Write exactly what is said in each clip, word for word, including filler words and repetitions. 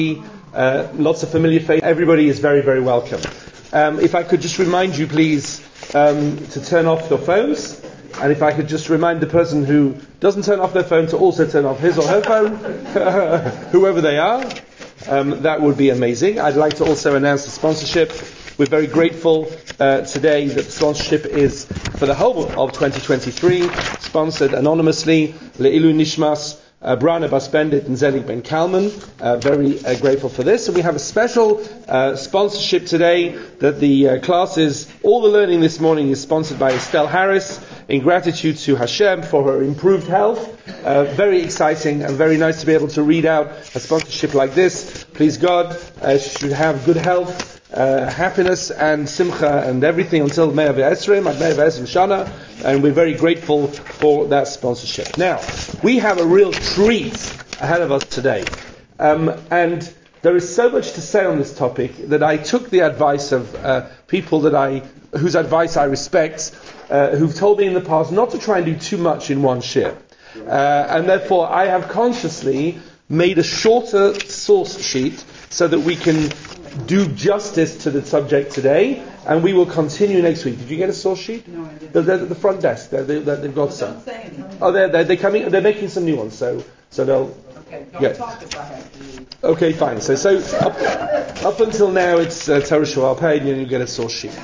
Uh, lots of familiar faces. Everybody is very, very welcome. Um, if I could just remind you, please, um, to turn off your phones. And if I could just remind the person who doesn't turn off their phone to also turn off his or her phone, whoever they are, um, that would be amazing. I'd like to also announce the sponsorship. We're very grateful uh, today that the sponsorship is for the whole of twenty twenty-three, sponsored anonymously, Le'ilu Nishmas, Uh, Brana Bas-Bendit and Zelig Ben Kalman. Uh, very uh, grateful for this. And we have a special uh, sponsorship today that the uh, classes, all the learning this morning is sponsored by Estelle Harris in gratitude to Hashem for her improved health. Uh, very exciting and very nice to be able to read out a sponsorship like this. Please God, uh, she should have good health, Uh, happiness and simcha and everything until Mea V'Esrim, at Mea V'Esrim Shana, and we're very grateful for that sponsorship. Now, we have a real treat ahead of us today, um, and there is so much to say on this topic that I took the advice of uh, people that I, whose advice I respect, uh, who've told me in the past not to try and do too much in one shir, uh, and therefore I have consciously made a shorter source sheet so that we can do justice to the subject today, and we will continue next week. Did you get a source sheet? No, I didn't. They're, they're at the front desk. They're, they're, they've got some. Oh, they're, they're they're coming. They're making some new ones. So so they'll. Okay. Don't yeah. talk if I have to. Okay, fine. So so up, up until now it's uh, Torah Shual paid, and you get a source sheet.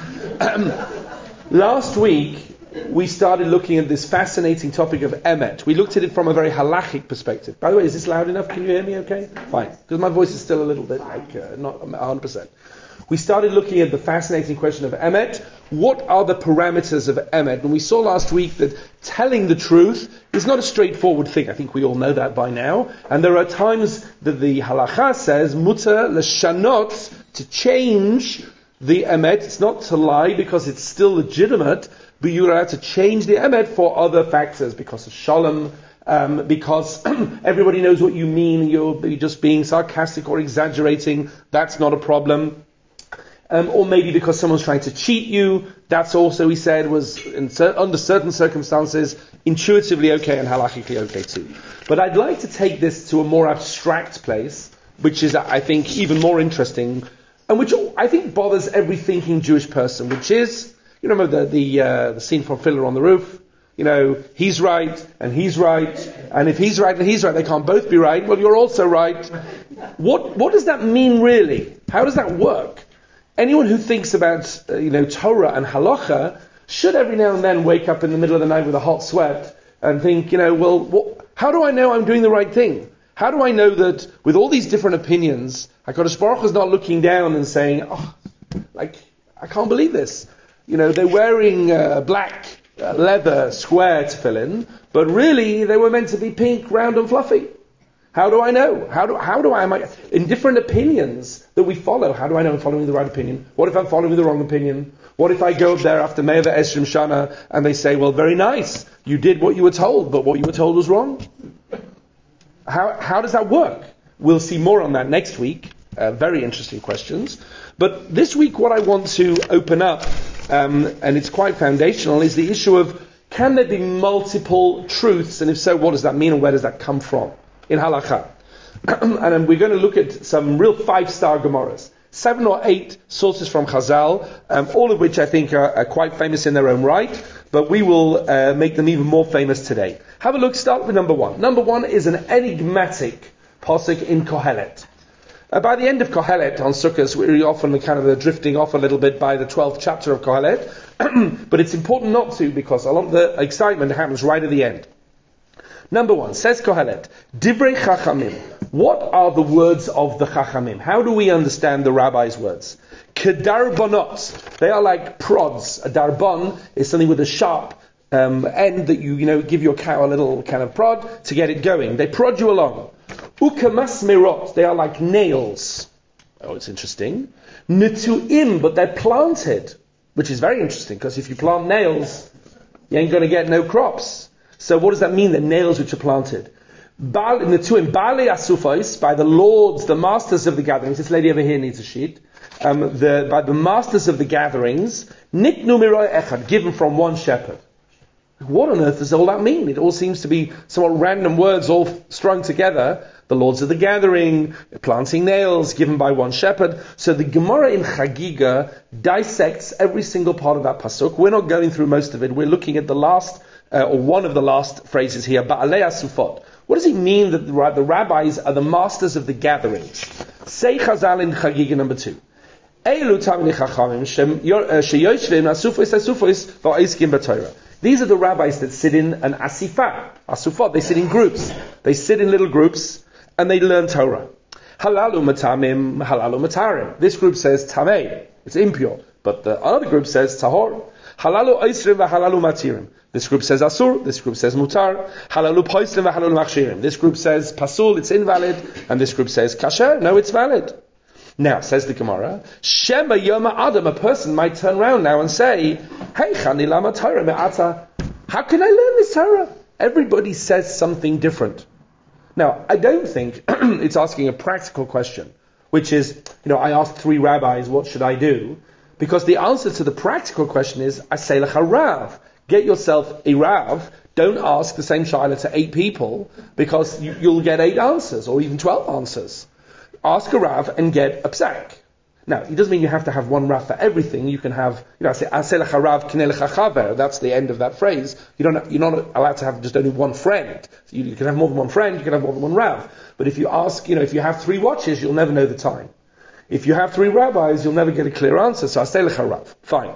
Last week we started looking at this fascinating topic of emet. We looked at it from a very halachic perspective. By the way, is this loud enough? Can you hear me okay? Fine. Because my voice is still a little bit like, uh, not one hundred percent. We started looking at the fascinating question of emet. What are the parameters of emet? And we saw last week that telling the truth is not a straightforward thing. I think we all know that by now. And there are times that the halacha says, mutar l'shanot, to change the emet. It's not to lie because it's still legitimate, but you're allowed to change the emet for other factors, because of shalom, um, because everybody knows what you mean, you're just being sarcastic or exaggerating, that's not a problem. Um, or maybe because someone's trying to cheat you, that's also, he said, was in cer- under certain circumstances intuitively okay and halachically okay too. But I'd like to take this to a more abstract place, which is, I think, even more interesting, and which I think bothers every thinking Jewish person, which is, you remember the the, uh, the scene from Fiddler on the Roof? You know, he's right, and he's right, and if he's right and he's right, they can't both be right. Well, you're also right. What what does that mean, really? How does that work? Anyone who thinks about, uh, you know, Torah and halacha should every now and then wake up in the middle of the night with a hot sweat and think, you know, well, what, how do I know I'm doing the right thing? How do I know that with all these different opinions, HaKadosh Baruch Hu is not looking down and saying, oh, like, I can't believe this. You know, they're wearing uh, black uh, leather square tefillin, but really they were meant to be pink, round and fluffy. How do I know? How do how do I, am I in different opinions that we follow? How do I know I'm following the right opinion? What if I'm following the wrong opinion? What if I go up there after Mea V'Esrim Shana and they say, well, very nice, you did what you were told, but what you were told was wrong? How how does that work? We'll see more on that next week. Uh, very interesting questions. But this week, what I want to open up, um, and it's quite foundational, is the issue of, can there be multiple truths? And if so, what does that mean and where does that come from in halakha? And we're going to look at some real five-star Gemaras. Seven or eight sources from Chazal, um, all of which I think are, are quite famous in their own right, but we will uh, make them even more famous today. Have a look, start with number one. Number one is an enigmatic pasuk in Kohelet. Uh, by the end of Kohelet on Sukkot, we're often kind of uh, drifting off a little bit by the twelfth chapter of Kohelet, but it's important not to, because a lot of the excitement happens right at the end. Number one, says Kohelet, Divrei Chachamim. What are the words of the Chachamim? How do we understand the rabbi's words? Kedarbonot. They are like prods. A darbon is something with a sharp um, end that you, you know, give your cow a little kind of prod to get it going. They prod you along. Ukamasmerot. They are like nails. Oh, it's interesting. Netuim, but they're planted, which is very interesting, because if you plant nails, you ain't going to get no crops. So what does that mean, the nails which are planted? Baal, Netuim, Baalei Asufos, by the lords, the masters of the gatherings. This lady over here needs a sheet. Um, the, by the masters of the gatherings, Niknu Miroi Echad, given from one shepherd. What on earth does all that mean? It all seems to be somewhat random words all strung together. The Lords of the Gathering, planting nails, given by one shepherd. So the Gemara in Chagiga dissects every single part of that pasuk. We're not going through most of it. We're looking at the last, uh, or one of the last phrases here, Ba'alei HaSufot. What does it mean that the, the rabbis are the masters of the gatherings? Say Chazal in Chagiga number two. These are the rabbis that sit in an asifah, asufot. They sit in groups. They sit in little groups and they learn Torah. Halalu matamim, halalu matarim. This group says tamei, it's impure, but the other group says tahor. Halalu oisrim v'halalu matirim. This group says asur. This group says mutar. Halalu poisrim v'halalu machshirim. This group says pasul, it's invalid, and this group says kasher, no, it's valid. Now, says the Gemara, Shema Yoma Adam, a person might turn around now and say, Hey, Chani Lama Torah Me'ata, how can I learn this Torah? Everybody says something different. Now, I don't think it's asking a practical question, which is, you know, I asked three rabbis, what should I do? Because the answer to the practical question is, I say lecha Rav, get yourself a Rav, don't ask the same shaila to eight people, because you, you'll get eight answers, or even twelve answers. Ask a Rav and get a psak. Now, it doesn't mean you have to have one Rav for everything. You can have, you know, I say, Aseh lecha Rav kinei lecha chaver. That's the end of that phrase. You don't, you're not allowed to have just only one friend. So you, you can have more than one friend, you can have more than one Rav. But if you ask, you know, if you have three watches, you'll never know the time. If you have three rabbis, you'll never get a clear answer. So Aseh lecha Rav. Fine.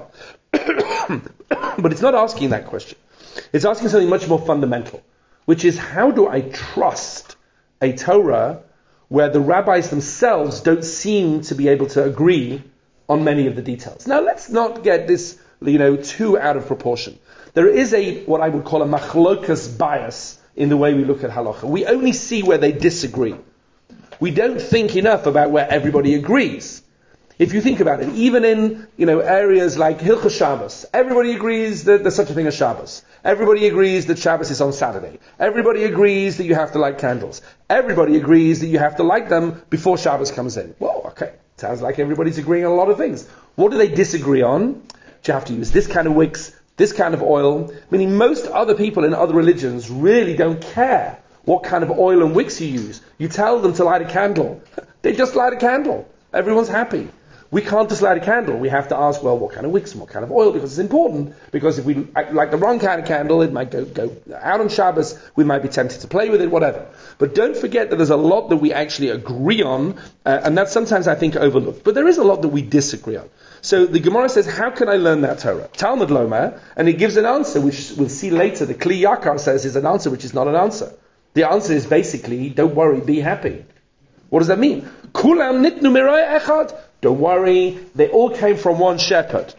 But it's not asking that question. It's asking something much more fundamental, which is, how do I trust a Torah where the rabbis themselves don't seem to be able to agree on many of the details? Now, let's not get this, you know, too out of proportion. There is a, what I would call a machlokas bias in the way we look at halacha. We only see where they disagree. We don't think enough about where everybody agrees. If you think about it, even in, you know, areas like Hilchos Shabbos, everybody agrees that there's such a thing as Shabbos. Everybody agrees that Shabbos is on Saturday. Everybody agrees that you have to light candles. Everybody agrees that you have to light them before Shabbos comes in. Well, okay, sounds like everybody's agreeing on a lot of things. What do they disagree on? Do you have to use this kind of wicks, this kind of oil? Meaning most other people in other religions really don't care what kind of oil and wicks you use. You tell them to light a candle. They just light a candle. Everyone's happy. We can't just light a candle. We have to ask, well, what kind of wicks and what kind of oil, because it's important. Because if we light the wrong kind of candle, it might go, go out on Shabbos. We might be tempted to play with it, whatever. But don't forget that there's a lot that we actually agree on, uh, and that's sometimes, I think, overlooked. But there is a lot that we disagree on. So the Gemara says, how can I learn that Torah? Talmud Loma, and it gives an answer, which we'll see later. The Kli Yakar says is an answer, which is not an answer. The answer is basically, don't worry, be happy. What does that mean? Kulam nitnu miraya echad. Don't worry, they all came from one shepherd.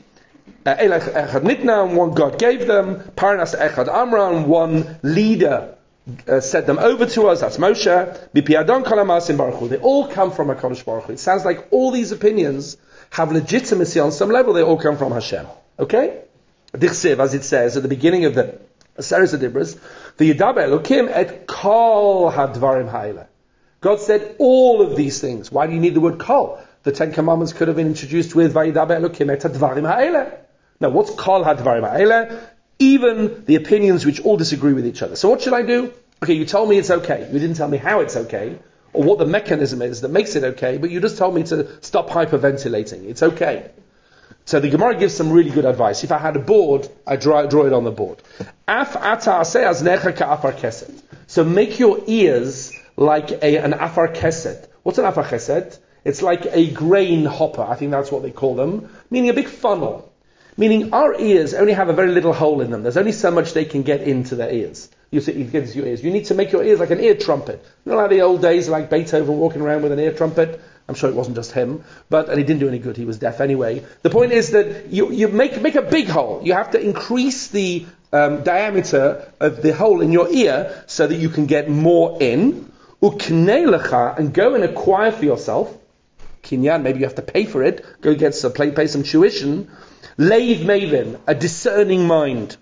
Elech echad nitna, one God gave them. Parnas echad amram, one leader uh, set them over to us. That's Moshe. Bipiadon kalamasim baruch hu. They all come from HaKadosh Baruch Hu. It sounds like all these opinions have legitimacy on some level. They all come from Hashem. Okay? Dichsev, as it says at the beginning of the Seres Adibras, the Yidaber Elokim et kol hadvarim ha'ileh. God said all of these things. Why do you need the word kol? The Ten Commandments could have been introduced with Vayidaber Elokim et hadvarim ha'ileh. Now, what's kol hadvarim ha'ileh? Even the opinions which all disagree with each other. So what should I do? Okay, you told me it's okay. You didn't tell me how it's okay, or what the mechanism is that makes it okay, but you just told me to stop hyperventilating. It's okay. So the Gemara gives some really good advice. If I had a board, I'd draw, draw it on the board. Af ata aseh aznecha ka'afar kesed. So make your ears like a, an afar kesed. What's an afar kesed? It's like a grain hopper. I think that's what they call them. Meaning a big funnel. Meaning our ears only have a very little hole in them. There's only so much they can get into their ears. You say, you get into your ears. You need to make your ears like an ear trumpet. You know, like the old days, like Beethoven walking around with an ear trumpet. I'm sure it wasn't just him, but and he didn't do any good. He was deaf anyway. The point is that you you make make a big hole. You have to increase the um, diameter of the hole in your ear so that you can get more in. Uknei lecha, and go and acquire for yourself. Kinyan, maybe you have to pay for it. Go get some, pay, pay some tuition. Leiv mavin, a discerning mind.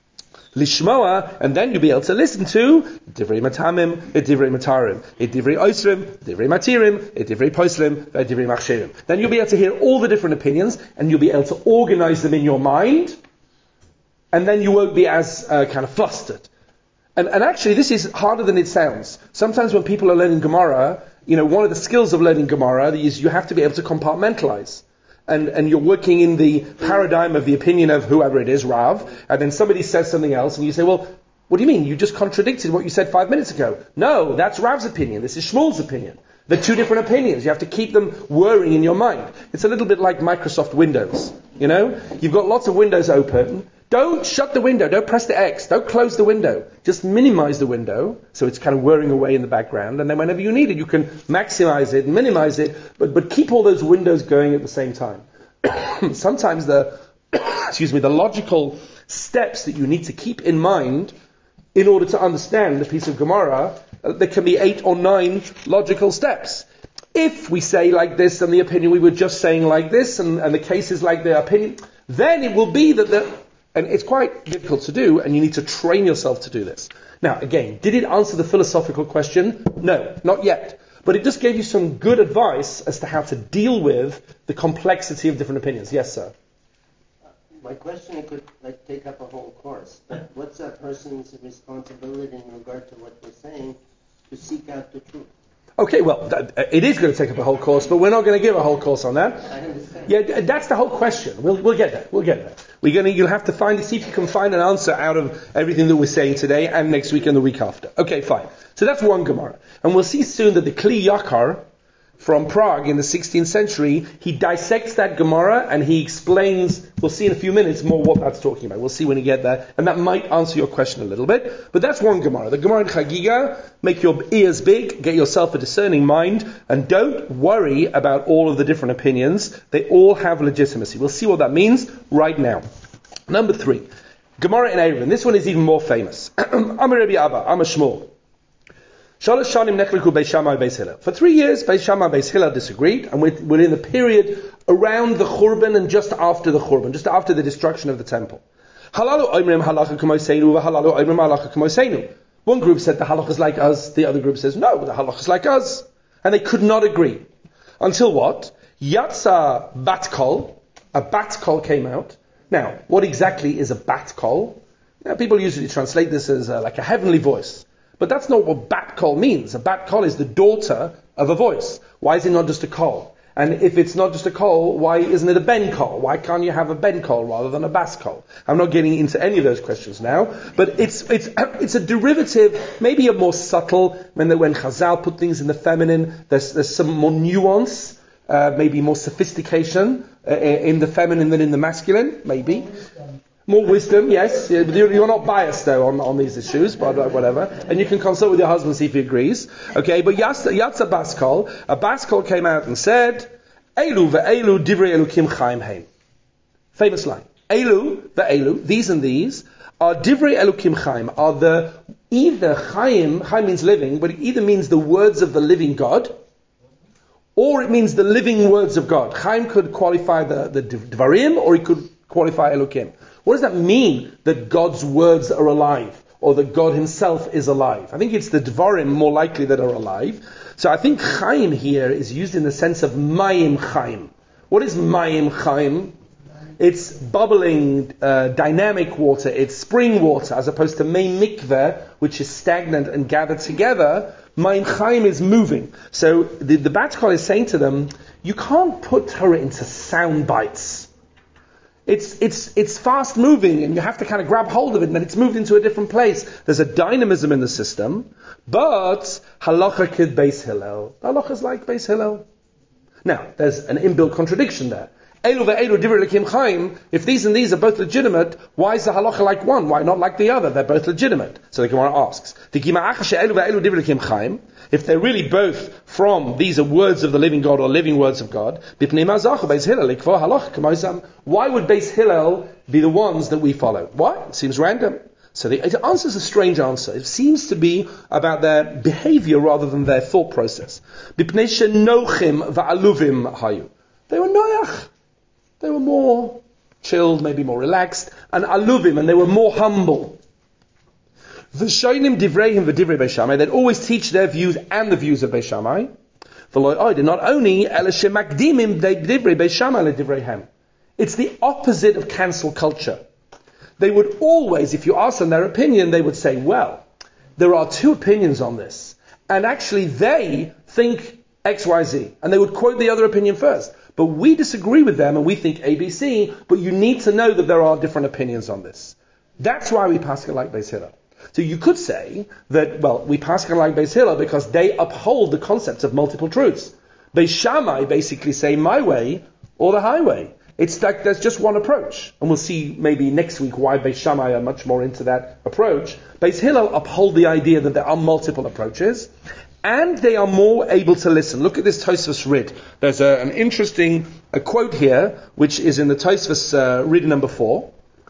Lishmoa, and then you'll be able to listen to Divrei Matamim, Divrei Matarim, Divrei Oisrim, Divrei Matirim, Divrei Poislim, Divrei Machshirim. Then you'll be able to hear all the different opinions, and you'll be able to organize them in your mind, and then you won't be as uh, kind of flustered. And, and actually, this is harder than it sounds. Sometimes when people are learning Gemara, you know, one of the skills of learning Gemara is you have to be able to compartmentalize. And, and you're working in the paradigm of the opinion of whoever it is, Rav, and then somebody says something else, and you say, well, what do you mean? You just contradicted what you said five minutes ago. No, that's Rav's opinion. This is Shmuel's opinion. They're two different opinions. You have to keep them whirring in your mind. It's a little bit like Microsoft Windows. You know, you've got lots of windows open. Don't shut the window. Don't press the X. Don't close the window. Just minimize the window so it's kind of whirring away in the background. And then whenever you need it, you can maximize it, minimize it, but but keep all those windows going at the same time. Sometimes the excuse me, the logical steps that you need to keep in mind in order to understand the piece of Gemara, uh, there can be eight or nine logical steps. If we say like this and the opinion we were just saying like this and, and the case is like the opinion, then it will be that the, and it's quite difficult to do and you need to train yourself to do this. Now again, did it answer the philosophical question? No, not yet. But it just gave you some good advice as to how to deal with the complexity of different opinions. Yes, sir? My question could like take up a whole course, but what's a person's responsibility in regard to what we're saying to seek out the truth? Okay, well, that, it is going to take up a whole course, but we're not going to give a whole course on that. I understand. Yeah, that's the whole question. We'll we'll get there. We'll get there. We're going to. You'll have to find see if you can find an answer out of everything that we're saying today and next week and the week after. Okay, fine. So that's one Gemara, and we'll see soon that the Kli Yakar from Prague in the sixteenth century, he dissects that Gemara and he explains, we'll see in a few minutes more what that's talking about. We'll see when we get there, and that might answer your question a little bit. But that's one Gemara. The Gemara in Chagiga, make your ears big, get yourself a discerning mind, and don't worry about all of the different opinions. They all have legitimacy. We'll see what that means right now. Number three, Gemara in Eruvin. This one is even more famous. Amar Rabbi Abba, Amar Shmuel. For three years, Beis Shammai and Beis Hillel disagreed, and we're, we're in the period around the Churban and just after the Churban, just after the destruction of the temple. One group said the halach is like us, the other group says no, the halach is like us. And they could not agree. Until what? Yatsa bat kol, a bat kol came out. Now, what exactly is a bat kol? Now, people usually translate this as uh, like a heavenly voice. But that's not what bat kol means. A bat kol is the daughter of a voice. Why is it not just a kol? And if it's not just a kol, why isn't it a ben kol? Why can't you have a ben kol rather than a bas kol? I'm not getting into any of those questions now, but it's it's it's a derivative, maybe a more subtle. When the, when Chazal put things in the feminine, there's there's some more nuance, uh, maybe more sophistication uh, in the feminine than in the masculine, maybe. More wisdom, yes. You're not biased though on, on these issues, but whatever. And you can consult with your husband, see if he agrees. Okay, but Yatsa Baskol, a Baskol came out and said, Elu ve'elu divrei elukim chaim heim. Famous line. Elu ve'elu, these and these, are divrei elukim chaim, are the, either chaim, chaim means living, but it either means the words of the living God, or it means the living words of God. Chaim could qualify the, the dvarim, or it could qualify elukim. What does that mean that God's words are alive, or that God himself is alive? I think it's the dvarim more likely that are alive. So I think chaim here is used in the sense of mayim chaim. What is mayim chaim? It's bubbling, uh, dynamic water. It's spring water, as opposed to mei mikveh, which is stagnant and gathered together. Mayim chaim is moving. So the, the Bat Kol is saying to them, you can't put Torah into sound bites. It's it's it's fast moving, and you have to kind of grab hold of it, and then it's moved into a different place. There's a dynamism in the system, but halacha kid Beis Hillel. Halacha is like Beis Hillel. Now, there's an inbuilt contradiction there. Elu ve'elu divrei elukim chaim. If these and these are both legitimate, why is the halacha like one? Why not like the other? They're both legitimate. So the Gemara asks, if they're really both from, these are words of the living God or living words of God, why would Beis Hillel be the ones that we follow? Why? It seems random. So the, it answers a strange answer. It seems to be about their behavior rather than their thought process. They were noach. They were more chilled, maybe more relaxed, and aluvim, and they were more humble. V'shoinim divrehim v'divrei Beis Shammai, they'd always teach their views and the views of Beis Shammai. V'lo oid, not only, ela shemakdimim divrei Beis Shammai le divrei hem. It's the opposite of cancel culture. they would always, if you ask them their opinion, they would say, well, there are two opinions on this. And actually they think X, Y, Z. And they would quote the other opinion first. But we disagree with them and we think A, B, C, but you need to know that there are different opinions on this. That's why we paskin like Beis Hillel. So you could say that, well, we paskin like Beis Hillel because they uphold the concepts of multiple truths. Beis Shammai basically say my way or the highway. It's like there's just one approach. And we'll see maybe next week why Beis Shammai are much more into that approach. Beis Hillel uphold the idea that there are multiple approaches. And they are more able to listen. Look at this Tosfos Rid. There's a, an interesting a quote here, which is in the Tosfos uh, Rid number four.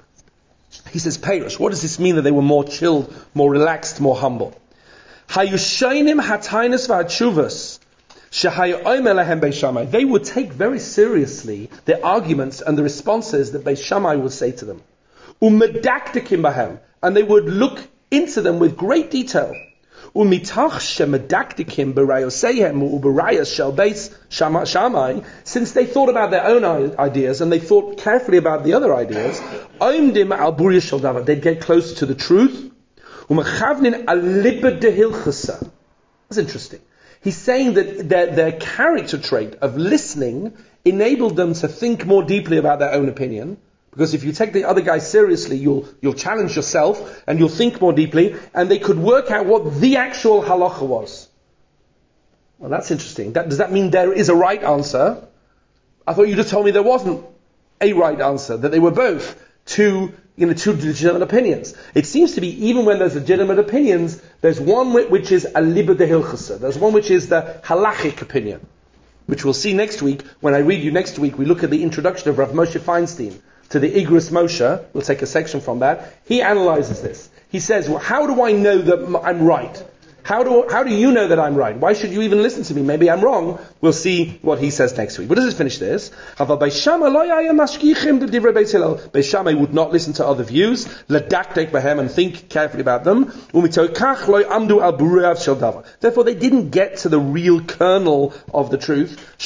He says, Peirush, what does this mean that they were more chilled, more relaxed, more humble? Hayushainim hatainus v'atshuvas shehayu omer lehem Beis Shammai. They would take very seriously the arguments and the responses that Beis Shammai would say to them. Umedaktikim bahem. And they would look into them with great detail. Umitach shemedaktikim b'rayosehem u'b'rayos shel Beis Shammai, since they thought about their own ideas and they thought carefully about the other ideas, oimdim al burya shel davar, they'd get closer to the truth. Umechavnin al libed dehilchasa. That's interesting. He's saying that their, their character trait of listening enabled them to think more deeply about their own opinion. Because if you take the other guy seriously, you'll you'll challenge yourself and you'll think more deeply, and they could work out what the actual halacha was. Well, that's interesting. That, does that mean there is a right answer? I thought you just told me there wasn't a right answer, that they were both two, you know, two legitimate opinions. It seems to be even when there's legitimate opinions, there's one which is a liber de hilchasa. There's one which is the halachic opinion, which we'll see next week. When I read you next week, we look at the introduction of Rav Moshe Feinstein to the Igros Moshe. We'll take a section from that. He analyzes this. He says, well, how do I know that I'm right? How do how do you know that I'm right? Why should you even listen to me? Maybe I'm wrong. We'll see what he says next week. But let's finish this. Beis Shammai would not listen to other views, and think carefully about them. Therefore, they didn't get to the real kernel of the truth.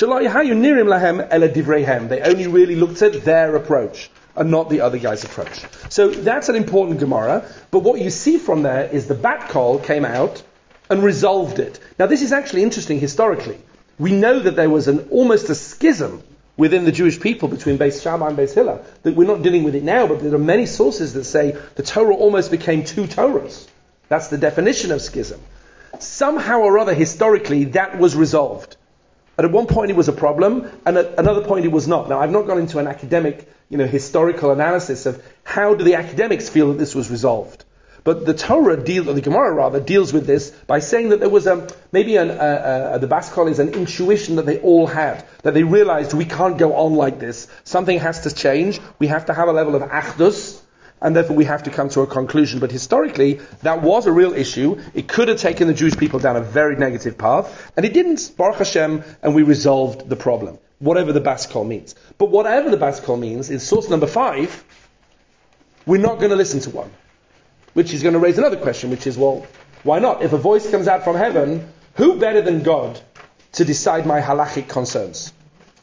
They only really looked at their approach and not the other guy's approach. So that's an important Gemara. But what you see from there is the bat call came out and resolved it. Now this is actually interesting historically. We know that there was an almost a schism within the Jewish people between Beis Shammai and Beis Hillel. That we're not dealing with it now, but there are many sources that say the Torah almost became two Torahs. That's the definition of schism. Somehow or other, historically, that was resolved. And at one point it was a problem, and at another point it was not. Now I've not gone into an academic, you know, historical analysis of how do the academics feel that this was resolved. But the Torah deal, or the Gemara rather, deals with this by saying that there was a maybe an, uh, uh, the Bas Kol is an intuition that they all had, that they realized we can't go on like this. Something has to change. We have to have a level of achdus, and therefore we have to come to a conclusion. But historically, that was a real issue. It could have taken the Jewish people down a very negative path, and it didn't. Baruch Hashem, and we resolved the problem, whatever the Bas Kol means. But whatever the Bas Kol means, in source number five, we're not going to listen to one. Which is going to raise another question, which is, well, why not? If a voice comes out from heaven, who better than God to decide my halachic concerns?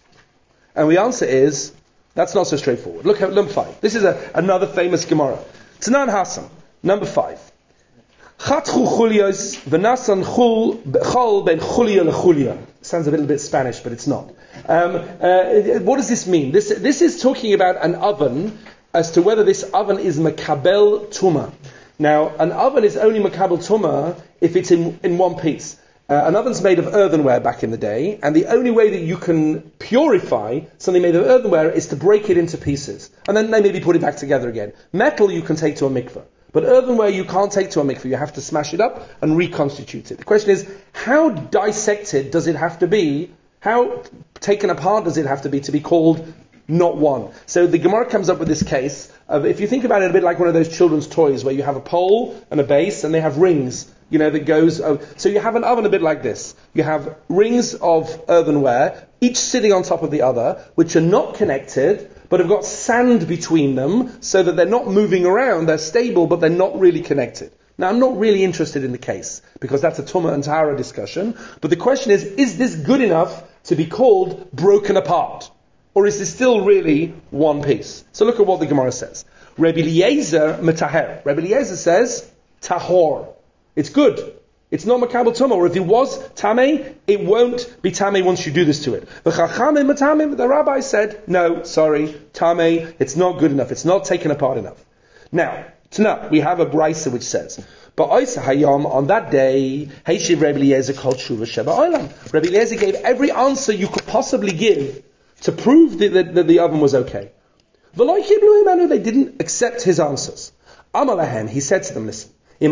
And the answer is, that's not so straightforward. Look at number five. This is a, another famous Gemara. Tanan Hassan, number five. Chatchu chulios v'nasan chul chol ben chulia lechulia. Sounds a little bit Spanish, but it's not. Um, uh, what does this mean? This this is talking about an oven, as to whether this oven is makabel tuma. Now, an oven is only makabel tuma if it's in, in one piece. Uh, an oven's made of earthenware back in the day, and the only way that you can purify something made of earthenware is to break it into pieces, and then they maybe put it back together again. Metal you can take to a mikveh, but earthenware you can't take to a mikveh. You have to smash it up and reconstitute it. The question is, how dissected does it have to be? How taken apart does it have to be to be called not one? So the Gemara comes up with this case of, if you think about it a bit like one of those children's toys where you have a pole and a base and they have rings, you know, that goes, oh, so you have an oven a bit like this. You have rings of earthenware, each sitting on top of the other, which are not connected, but have got sand between them so that they're not moving around, they're stable, but they're not really connected. Now, I'm not really interested in the case, because that's a Tumah and Tahara discussion, but the question is, is this good enough to be called broken apart? Or is this still really one piece? So look at what the Gemara says. Rabbi Eliezer metaher. Rabbi Eliezer says tahor. It's good. It's not makabel tumah. Or if it was tamei, it won't be tamei once you do this to it. The chachamim matamim. The rabbi said, no, sorry, tamei. It's not good enough. It's not taken apart enough. Now, tonight we have a brisa which says, but hayom on that day, Heishiv Rabbi Eliezer called tshuva sheba olam. Rabbi Eliezer gave every answer you could possibly give to prove that, that, that the oven was okay. V'lo kiblu imanu. They didn't accept his answers. Amalahem. He said to them, listen. If the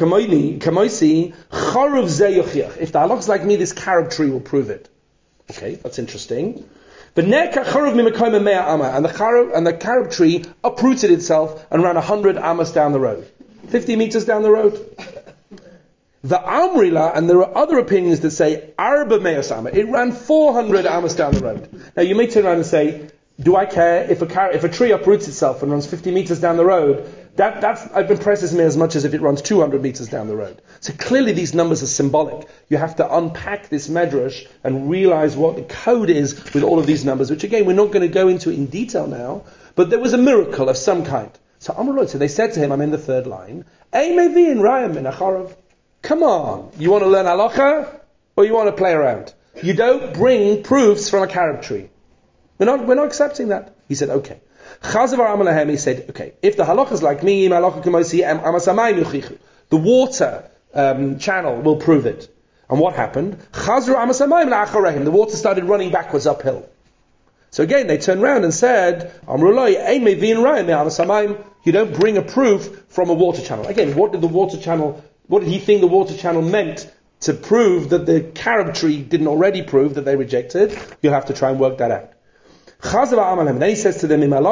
halach is like me, this carob tree will prove it. Okay, that's interesting. But and the carob and the carob tree uprooted itself and ran a hundred amas down the road, fifty meters down the road. The Amrila, and there are other opinions that say arba me'as ama. It ran four hundred amas down the road. Now you may turn around and say, do I care if a car- if a tree uproots itself and runs fifty meters down the road? That that's it impresses me as much as if it runs two hundred meters down the road. So clearly these numbers are symbolic. You have to unpack this medrash and realize what the code is with all of these numbers, which again we're not going to go into in detail now. But there was a miracle of some kind. So Amrullah, so they said to him, I'm in the third line, Ey mevi in rayam min acharav. Come on, you want to learn halacha or you want to play around? You don't bring proofs from a carob tree. We're not we're not accepting that. He said, okay. He said, okay, if the halach is like me, the water um, channel will prove it. And what happened? The water started running backwards uphill. So again, they turned around and said, you don't bring a proof from a water channel. Again, what did the water channel, what did he think the water channel meant to prove that the carob tree didn't already prove that they rejected? You'll have to try and work that out. Then he says to them, if the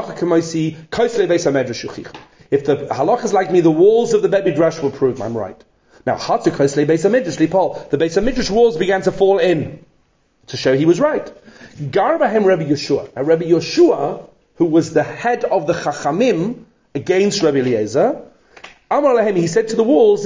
halach is like me, the walls of the Bet Midrash will prove I'm right. Now, the Beis HaMidrash walls began to fall in to show he was right. Garbahem Rabbi Yeshua. Now, Rabbi Yeshua, who was the head of the Chachamim against Rabbi Eliezer, he said to the walls,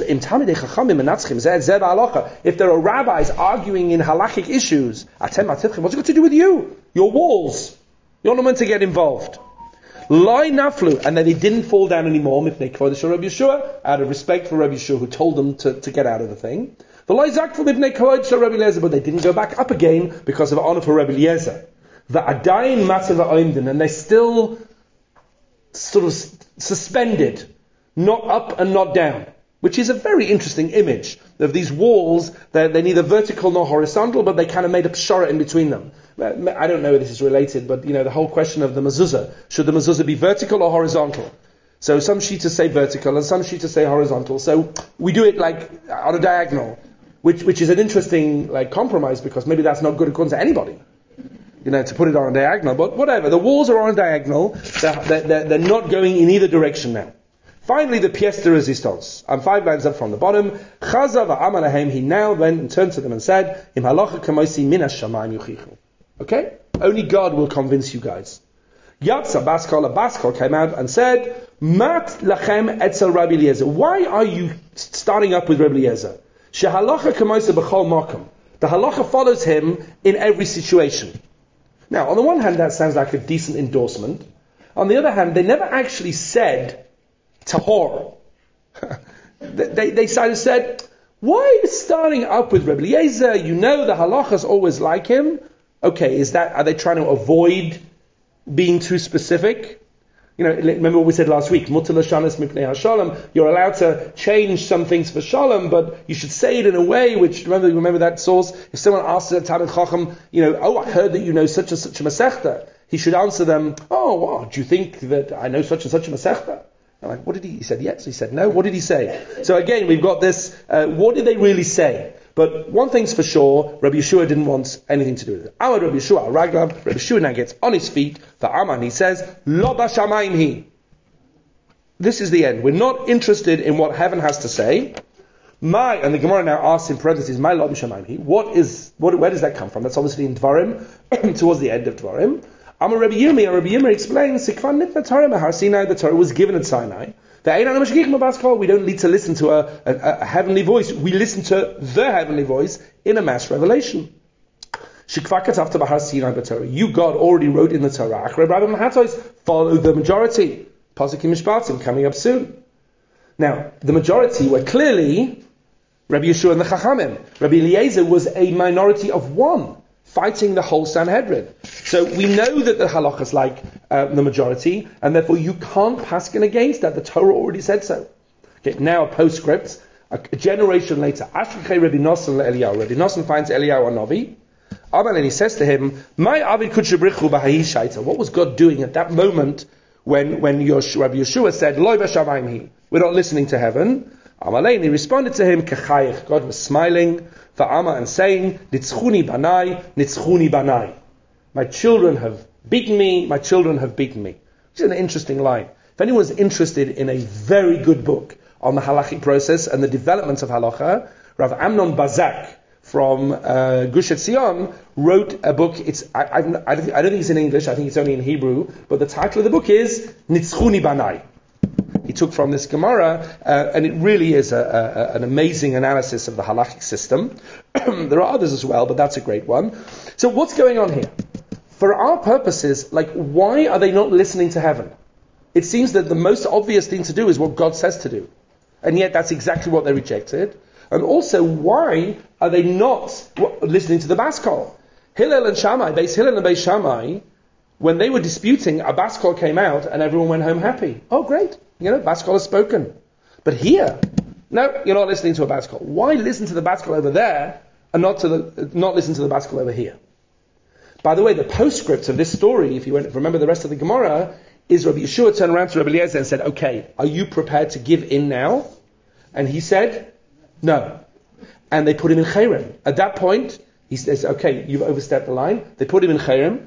if there are rabbis arguing in halachic issues, what's it got to do with you? Your walls. You're not meant to get involved. Loi naflu, and then they didn't fall down anymore, mipnei kodesh Rabbi Yeshua, out of respect for Rabbi Yeshua, who told them to, to get out of the thing. The loi zakfu mipnei kodesh Rabbi Eliezer, but they didn't go back up again because of honor for Rabbi Eliezer. The adayin matzav ha'omdin, and they're still sort of suspended, not up and not down, which is a very interesting image of these walls. They're, they're neither vertical nor horizontal, but they kind of made a pshara in between them. I don't know if this is related, but you know the whole question of the mezuzah. Should the mezuzah be vertical or horizontal? So some shitas say vertical and some shitas say horizontal. So we do it like on a diagonal, which which is an interesting like compromise because maybe that's not good according to anybody. You know, to put it on a diagonal, but whatever. The walls are on a diagonal. They're, they're, they're not going in either direction now. Finally, the pièce de résistance. I'm five lines up from the bottom. Chazav ha'amalahem. He now went and turned to them and said, "Im halacha kamosi min hashamayim yuchichu." Okay? Only God will convince you guys. Yatsa Baskal, a Baskal came out and said, Mat lachem etzel Rabbi Eliezer. Why are you starting up with Rabbi Eliezer? Shehalacha kamoisa b'chol makom. The halacha follows him in every situation. Now, on the one hand, that sounds like a decent endorsement. On the other hand, they never actually said tahor. they, they said, why are you starting up with Rabbi Eliezer? You know the halachas always like him. Okay, is that, are they trying to avoid being too specific? You know, remember what we said last week, Mutar l'shanos mipnei hashalom. You're allowed to change some things for shalom, but you should say it in a way which, remember, remember that source? If someone asks a Talmid Chacham, you know, oh, I heard that you know such and such a Masechta, he should answer them, oh, well, do you think that I know such and such a Masechta? I'm like, what did he, he said yes, he said no, what did he say? So again, we've got this, uh, what did they really say? But one thing's for sure, Rabbi Yeshua didn't want anything to do with it. Amar Rabbi Yeshua, Raglav, Rabbi Yeshua now gets on his feet, the Aman, he says, Lo b'shamayim hi. This is the end. We're not interested in what heaven has to say. My, and the Gemara now asks in parentheses, My Lo b'shamayim hi. What is, what, where does that come from? That's obviously in Dvarim, towards the end of Dvarim. Amar Rabbi Yirmi, Rabbi Yirmi explains, Sikvan nitna Torah mehar Sinai, the Torah was given at Sinai. We don't need to listen to a, a, a heavenly voice. We listen to the heavenly voice in a mass revelation. You, God, already wrote in the Torah. Follow the majority. Pasuk in Mishpatim coming up soon. Now, the majority were clearly Rabbi Yeshua and the Chachamim. Rabbi Eliezer was a minority of one, fighting the whole Sanhedrin. So we know that the halakha is like uh, the majority, and therefore you can't paskin against that. The Torah already said so. Okay, now a postscript. A, a generation later, Ashkei Rabbi Nosson leEliyahu. Rabbi Nosson finds Eliyahu a Navi. Amal, and he says to him, "My Avid Kudshabrichu b'Hayi Shaita." What was God doing at that moment when when Yosh, Rabbi Yeshua said, "Loi b'Shamayim hi"? We're not listening to heaven. Amalei, and he responded to him, "Kechayich." God was smiling for Amma and saying, "Nitzchuni banai, nitzchuni banai." My children have beaten me. My children have beaten me. Which is an interesting line. If anyone is interested in a very good book on the halachic process and the development of halacha, Rav Amnon Bazak from uh, Gush Etzion wrote a book. It's I, I, I don't think it's in English. I think it's only in Hebrew. But the title of the book is Nitzchuni Banai. He took from this Gemara, uh, and it really is a, a, an amazing analysis of the halachic system. There are others as well, but that's a great one. So what's going on here? For our purposes, like, why are they not listening to heaven? It seems that the most obvious thing to do is what God says to do. And yet that's exactly what they rejected. And also, why are they not listening to the Bas Kol? Hillel and Shammai, Beis Hillel and Beis Shammai, when they were disputing, a Bas Kol came out and everyone went home happy. Oh, great. You know, Bas Kol has spoken. But here, no, you're not listening to a Bas Kol. Why listen to the Bas Kol over there and not to the not listen to the Bas Kol over here? By the way, the postscript of this story, if you remember the rest of the Gemara, is Rabbi Yeshua turned around to Rabbi Eliezer and said, "Okay, are you prepared to give in now?" And he said, "No." And they put him in Cherem. At that point, he says, "Okay, you've overstepped the line." They put him in Cherem,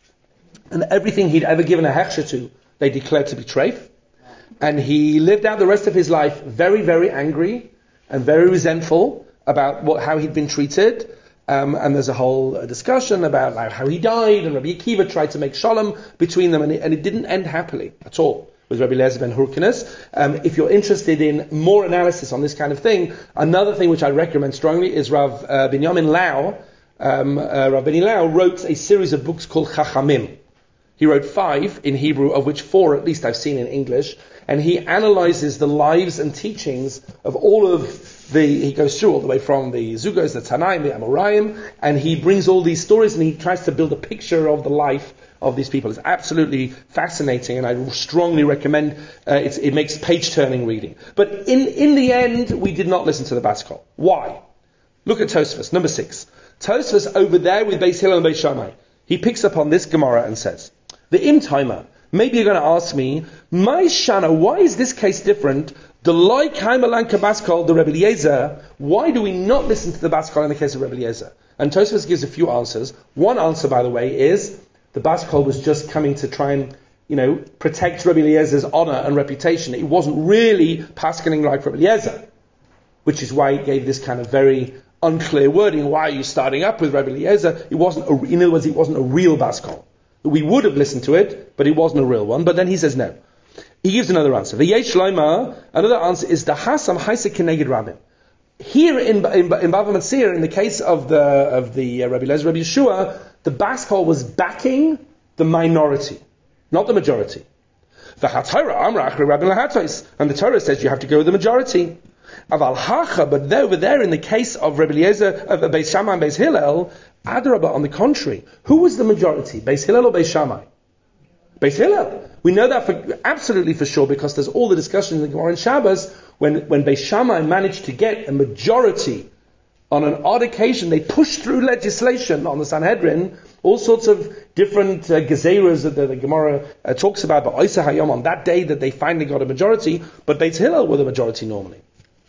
and everything he'd ever given a hechsher to, they declared to be treif. And he lived out the rest of his life very, very angry and very resentful about what, how he'd been treated. Um, and there's a whole uh, discussion about like, how he died, and Rabbi Akiva tried to make shalom between them, and it, and it didn't end happily at all with Rabbi Eliezer ben Hurkinus. Um, if you're interested in more analysis on this kind of thing, another thing which I recommend strongly is Rav uh, Binyamin Lau. Um, uh, Rav Binyamin Lau wrote a series of books called Chachamim. He wrote five in Hebrew, of which four at least I've seen in English, and he analyzes the lives and teachings of all of the, he goes through all the way from the Zugos, the Tanaim, the Amoraim, and he brings all these stories and he tries to build a picture of the life of these people. It's absolutely fascinating, and I strongly recommend, uh, it's, it makes page-turning reading. But in, in the end, we did not listen to the Bas Kol. Why? Look at Tosfos, number six. Tosfos over there with Beis Hillel and Beis Shammai. He picks up on this Gemara and says, the Im Timer, maybe you're going to ask me, my Shana, why is this case different? The Loi Kaimalanka Bas Kol, the Rebbe Eliezer, why do we not listen to the Bas Kol in the case of Rebbe Eliezer? And Tosfos gives a few answers. One answer, by the way, is the Bas Kol was just coming to try and, you know, protect Rebbe Eliezer's honor and reputation. It wasn't really paskening like Rebbe Eliezer, which is why he gave this kind of very unclear wording. Why are you starting up with Rebbe Eliezer? It wasn't, a, in other words, it wasn't a real Bas Kol. We would have listened to it, but it wasn't a real one. But then he says no. He gives another answer. The Yesh Shloima, another answer is the Hasam Haisa Keneged Rabbim. Here in in, in Bava Metzia, in the case of the of the uh, Rabbi Eliezer, Rabbi Yeshua, the Bas Kol was backing the minority, not the majority. The HaTorah Amra Achri Rabbi Lahatois, and the Torah says you have to go with the majority. Aval Hacha, but there, over there in the case of Rabbi Eliezer, of Beis Shammai and Beis Hillel, Adrabah, on the contrary, who was the majority, Beis Hillel or Beis Shammai? Beis Hillel. We know that for, absolutely for sure, because there's all the discussions in the Gemara and Shabbos when when Beis Shammai managed to get a majority on an odd occasion. They pushed through legislation on the Sanhedrin, all sorts of different uh, gezeras that the, the Gemara uh, talks about, but Oiseh Hayom, on that day that they finally got a majority, but Beis Hillel were the majority normally.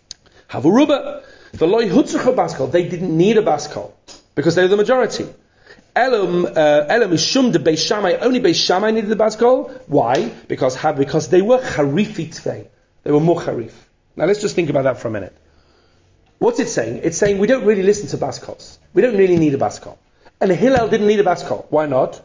Havuruba, the Loi Hutzucha Bas Kol, they didn't need a Bas Kol because they were the majority. Elam Elam Ishum de Beis Shammai, only Beis Shammai needed the Bas Kol. Why? Because because they were Harifi Tvei. They were more Harif. Now let's just think about that for a minute. What's it saying? It's saying we don't really listen to Bas Kols. We don't really need a Bas Kol. And Hillel didn't need a Bas Kol. Why not?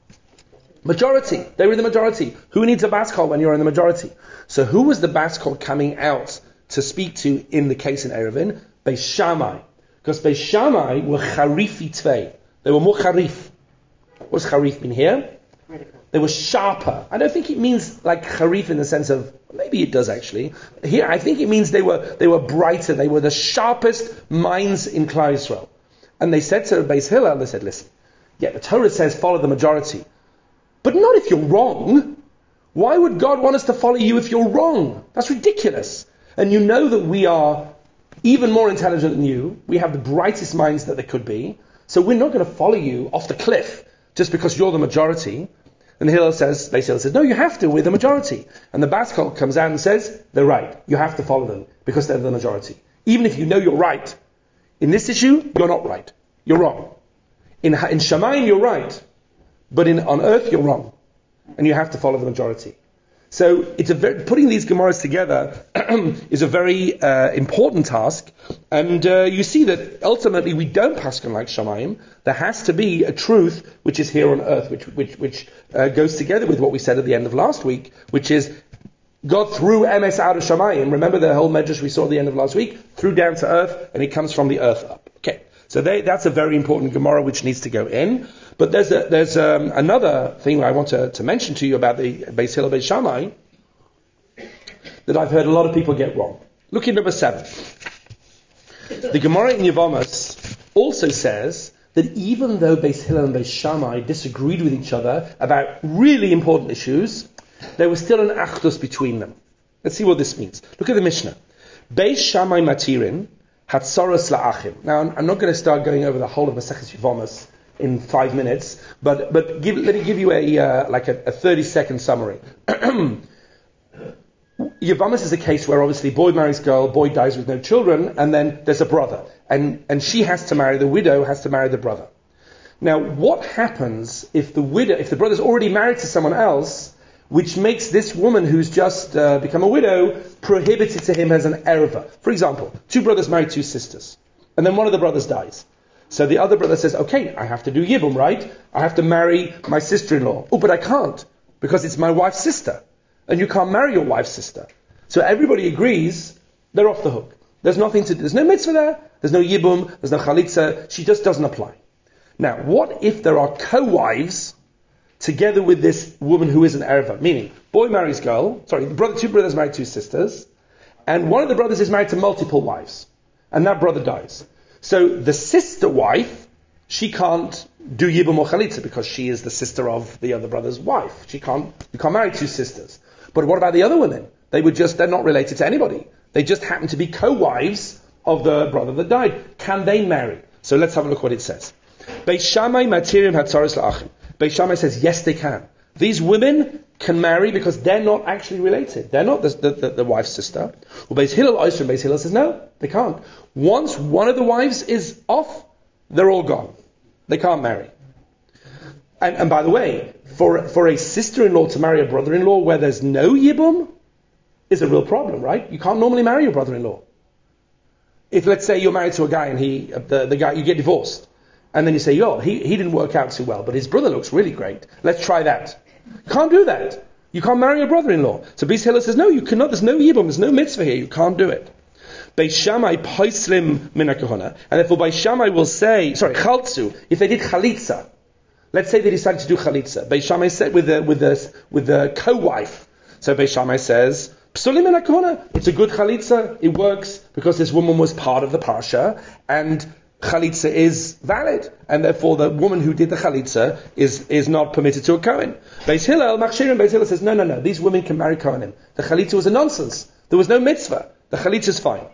Majority. They were the majority. Who needs a Bas Kol when you're in the majority? So who was the Bas Kol coming out to speak to in the case in Erevin? Beis Shammai. Because Beis Shammai were Harifi Tvei. They were more Harif. What's Harif mean here? Critical. They were sharper. I don't think it means like charif in the sense of, maybe it does actually. Here, I think it means they were they were brighter. They were the sharpest minds in Klal Yisrael. And they said to Beis Hillel, they said, listen, yeah, the Torah says follow the majority, but not if you're wrong. Why would God want us to follow you if you're wrong? That's ridiculous. And you know that we are even more intelligent than you. We have the brightest minds that there could be. So we're not going to follow you off the cliff just because you're the majority. And Hillel says, Beis Hillel says, no, you have to, we're the majority. And the Bas Kol comes out and says, they're right. You have to follow them because they're the majority. Even if you know you're right. In this issue, you're not right. You're wrong. In, in Shamayim, you're right. But in, on earth, you're wrong. And you have to follow the majority. So it's a very, putting these Gemaras together is a very uh, important task. And uh, you see that ultimately we don't paskin like Shamayim. There has to be a truth which is here on earth, which which which uh, goes together with what we said at the end of last week, which is God threw emes out of Shamayim. Remember the whole medrash we saw at the end of last week? Threw down to earth, and it comes from the earth up. Okay, so they, that's a very important Gemara which needs to go in. But there's a, there's um, another thing I want to, to mention to you about the Beis Hillel Beis Shammai that I've heard a lot of people get wrong. Look at number seven. The Gemara in Yevamos also says that even though Beis Hillel and Beis Shammai disagreed with each other about really important issues, there was still an achdus between them. Let's see what this means. Look at the Mishnah. Beis Shammai matirin hatzoros la'achim. Now, I'm not going to start going over the whole of Maseches Yevamos in five minutes, but but give, let me give you a uh, like a, a thirty second summary. Yevamos is a case where obviously boy marries girl, boy dies with no children, and then there's a brother, and and she has to marry the widow, has to marry the brother. Now, what happens if the widow, if the brother's already married to someone else, which makes this woman who's just uh, become a widow prohibited to him as an erva? For example, two brothers marry two sisters, and then one of the brothers dies. So the other brother says, okay, I have to do Yibum, right? I have to marry my sister-in-law. Oh, but I can't, because it's my wife's sister. And you can't marry your wife's sister. So everybody agrees, they're off the hook. There's nothing to do. There's no mitzvah there. There's no Yibum. There's no Chalitza. She just doesn't apply. Now, what if there are co-wives together with this woman who is an erva? Meaning, boy marries girl, sorry, brother, two brothers marry two sisters, and one of the brothers is married to multiple wives. And that brother dies. So the sister wife, she can't do Yibum or Chalitza because she is the sister of the other brother's wife. She can't, you can't marry two sisters. But what about the other women? They would just, they're not related to anybody. They just happen to be co-wives of the brother that died. Can they marry? So let's have a look what it says. Beis Shammai matirim hatzaros la'achim. Beis Shammai says, yes, they can. These women can marry because they're not actually related. They're not the, the, the, the wife's sister. Well, Beis Hillel, Beis Hillel says, no, they can't. Once one of the wives is off, they're all gone. They can't marry. And, and by the way, for for a sister-in-law to marry a brother-in-law where there's no Yibum is a real problem, right? You can't normally marry your brother-in-law. If, let's say, you're married to a guy and he, the, the guy, you get divorced, and then you say, yo, he, he didn't work out too well, but his brother looks really great. Let's try that. You can't do that. You can't marry your brother-in-law. So Beis Hillel says, no, you cannot. There's no Yibum. There's no mitzvah here. You can't do it. Beis Shammai poislim min hakahuna, and therefore Beis Shammai will say, sorry, chaltzu, if they did chalitza, let's say they decided to do chalitza. Beis Shammai said with the with the with the co-wife. So Beis Shammai says, psulim min hakahuna, it's a good chalitza. It works because this woman was part of the parsha, and chalitza is valid, and therefore the woman who did the chalitza is is not permitted to a Kohen. Beis Hillel, Machshirim, Beis Hillel says, no, no, no, these women can marry Kohanim. The chalitza was a nonsense. There was no mitzvah. The chalitza is fine.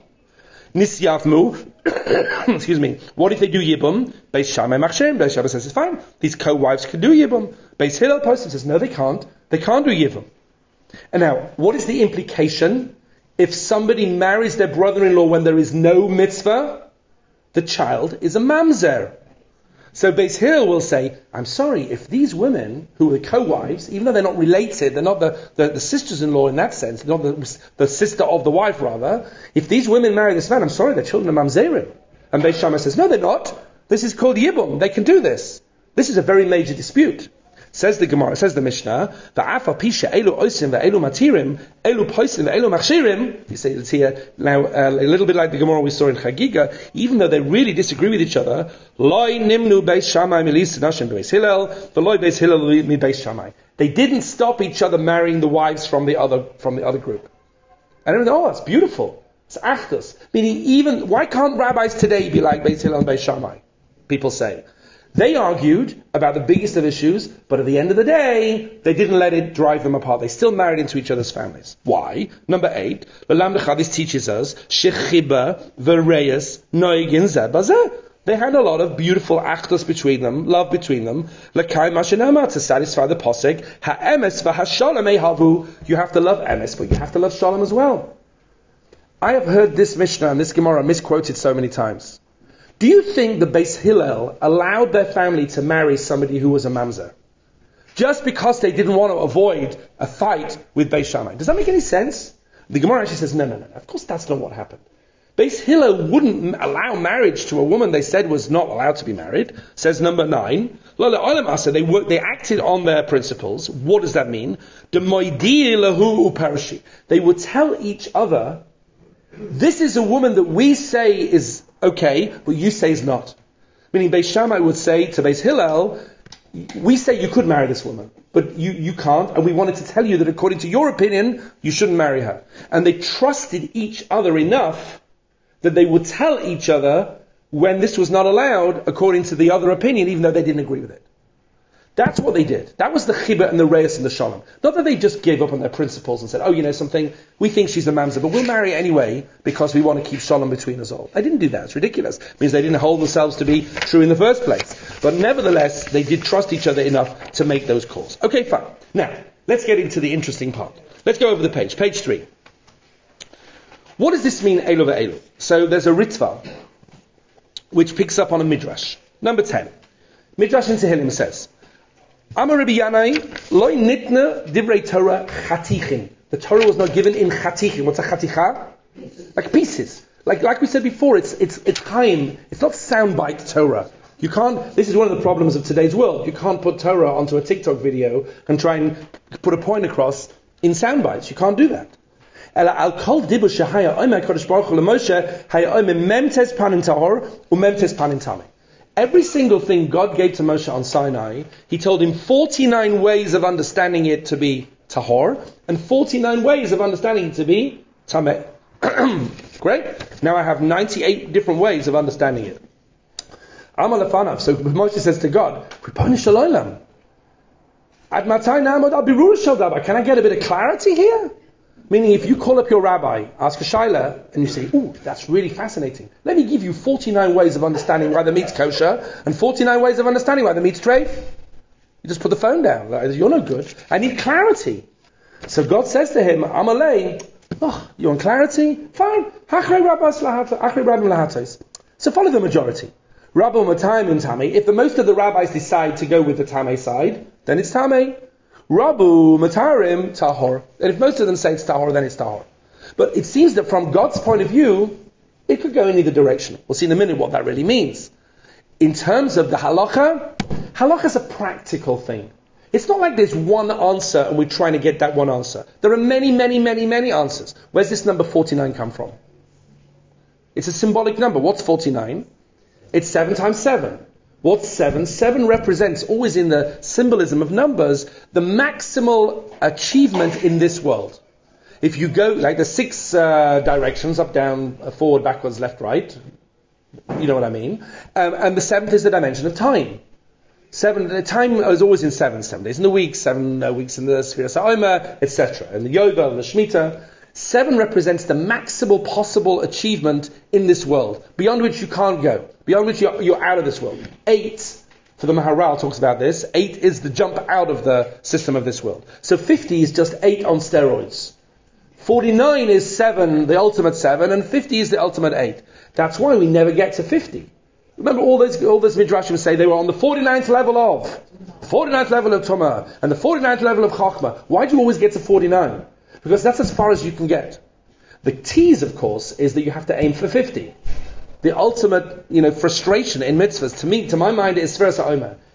Nisyavmu, excuse me, what if they do Yibum? Beis Shammai Machshirim, Beis Shammai says it's fine. These co-wives can do Yibum. Beis Hillel posted says, no, they can't. They can't do Yibum. And now, what is the implication? If somebody marries their brother-in-law when there is no mitzvah, the child is a mamzer. So Beis Hillel will say, I'm sorry, if these women, who are co-wives, even though they're not related, they're not the, the, the sisters-in-law in that sense, they're not the, the sister of the wife rather, if these women marry this man, I'm sorry, their children are mamzerim. And Beis Shammai says, no, they're not. This is called Yibum. They can do this. This is a very major dispute. Says the Gemara, says the Mishnah, Va'afa pisha elu oisim ve'elu matirim, elu poisim ve'elu machshirim. You say it's here now uh, a little bit like the Gemara we saw in Chagiga. Even though they really disagree with each other, loy nimnu beis Shammai milis nashim beis Hillel, veloy beis Hillel mi beis Shammai. They didn't stop each other marrying the wives from the other from the other group. And everyone, oh, that's beautiful. It's achdus. Meaning, even why can't rabbis today be like beis Hillel and beis Shammai? People say. They argued about the biggest of issues, but at the end of the day, they didn't let it drive them apart. They still married into each other's families. Why? Number eight, the Lam Chadis teaches us, Shechiba, Vereus, Noigin, Zebazeh. They had a lot of beautiful achdus between them, love between them. L'kai mashenama, to satisfy the posek, ha'emes v'hashalom ehavu. You have to love emes, but you have to love shalom as well. I have heard this Mishnah and this Gemara misquoted so many times. Do you think the Beis Hillel allowed their family to marry somebody who was a mamzer? Just because they didn't want to avoid a fight with Beis Shammai. Does that make any sense? The Gemara actually says, no, no, no. Of course that's not what happened. Beis Hillel wouldn't allow marriage to a woman they said was not allowed to be married. Says number nine, they work, they acted on their principles. What does that mean? They would tell each other, this is a woman that we say is okay, but you say is not. Meaning Beis Shammai would say to Beis Hillel, we say you could marry this woman, but you, you can't, and we wanted to tell you that according to your opinion, you shouldn't marry her. And they trusted each other enough that they would tell each other when this was not allowed according to the other opinion, even though they didn't agree with it. That's what they did. That was the chibah and the reis and the shalom. Not that they just gave up on their principles and said, oh, you know something, we think she's a mamzer, but we'll marry anyway because we want to keep shalom between us all. They didn't do that. It's ridiculous. It means they didn't hold themselves to be true in the first place. But nevertheless, they did trust each other enough to make those calls. Okay, fine. Now, let's get into the interesting part. Let's go over the page. Page three. What does this mean, Elu ve'elu? So there's a ritva which picks up on a midrash. Number ten. Midrash in Tehillim says, Amar Rabbi Yanai, loy nitna divrei Torah chatichin. The Torah was not given in chatichin. What's a chaticha? Like pieces. Like like we said before, it's it's it's chaim. It's not soundbite Torah. You can't. This is one of the problems of today's world. You can't put Torah onto a TikTok video and try and put a point across in soundbites. You can't do that. Ela al kol dibur shehaya omer Kodesh Baruch Hu leMoshe haya omer memtes panim tahor umemtes panim tameh. Every single thing God gave to Moshe on Sinai, He told him forty-nine ways of understanding it to be tahor, and forty-nine ways of understanding it to be tameh. Great. Now I have ninety-eight different ways of understanding it. Amal lefanav. So Moshe says to God, Ribbono shel olam, ad matai na'amod al birur shel davar. Can I get a bit of clarity here? Meaning, if you call up your rabbi, ask a shaila, and you say, ooh, that's really fascinating. Let me give you forty-nine ways of understanding why the meat's kosher, and forty-nine ways of understanding why the meat's treif. You just put the phone down. Like, you're no good. I need clarity. So God says to him, Amalei, oh, you want clarity? Fine. So follow the majority. Rabbi Matayim and Tamei. If the most of the rabbis decide to go with the Tamei side, then it's Tamei. Rabu Matarim Tahor. And if most of them say it's Tahor, then it's Tahor. But it seems that from God's point of view, it could go in either direction. We'll see in a minute what that really means. In terms of the halacha, halacha is a practical thing. It's not like there's one answer and we're trying to get that one answer. There are many, many, many, many answers. Where's this number forty-nine come from? It's a symbolic number. What's forty-nine? It's seven times seven. What's seven? Seven represents, always in the symbolism of numbers, the maximal achievement in this world. If you go, like the six uh, directions, up, down, forward, backwards, left, right, you know what I mean? Um, and the seventh is the dimension of time. Seven, the time is always in seven, seven days in the week, seven uh, weeks in the Sfiras HaOmer, et cetera. And the Yovel and the Shemitah. Seven represents the maximal possible achievement in this world, beyond which you can't go, beyond which you're, you're out of this world. Eight, for the Maharal talks about this, eight is the jump out of the system of this world. So fifty is just eight on steroids. forty-nine is seven, the ultimate seven, and fifty is the ultimate eight. That's why we never get to fifty. Remember all those, all those Midrashim say they were on the forty-ninth level of, forty-ninth level of Tumah, and the forty-ninth level of Chachma. Why do you always get to forty-nine? Because that's as far as you can get. The tease, of course, is that you have to aim for fifty. The ultimate, you know, frustration in mitzvahs, to me, to my mind, is Sfiras HaOmer.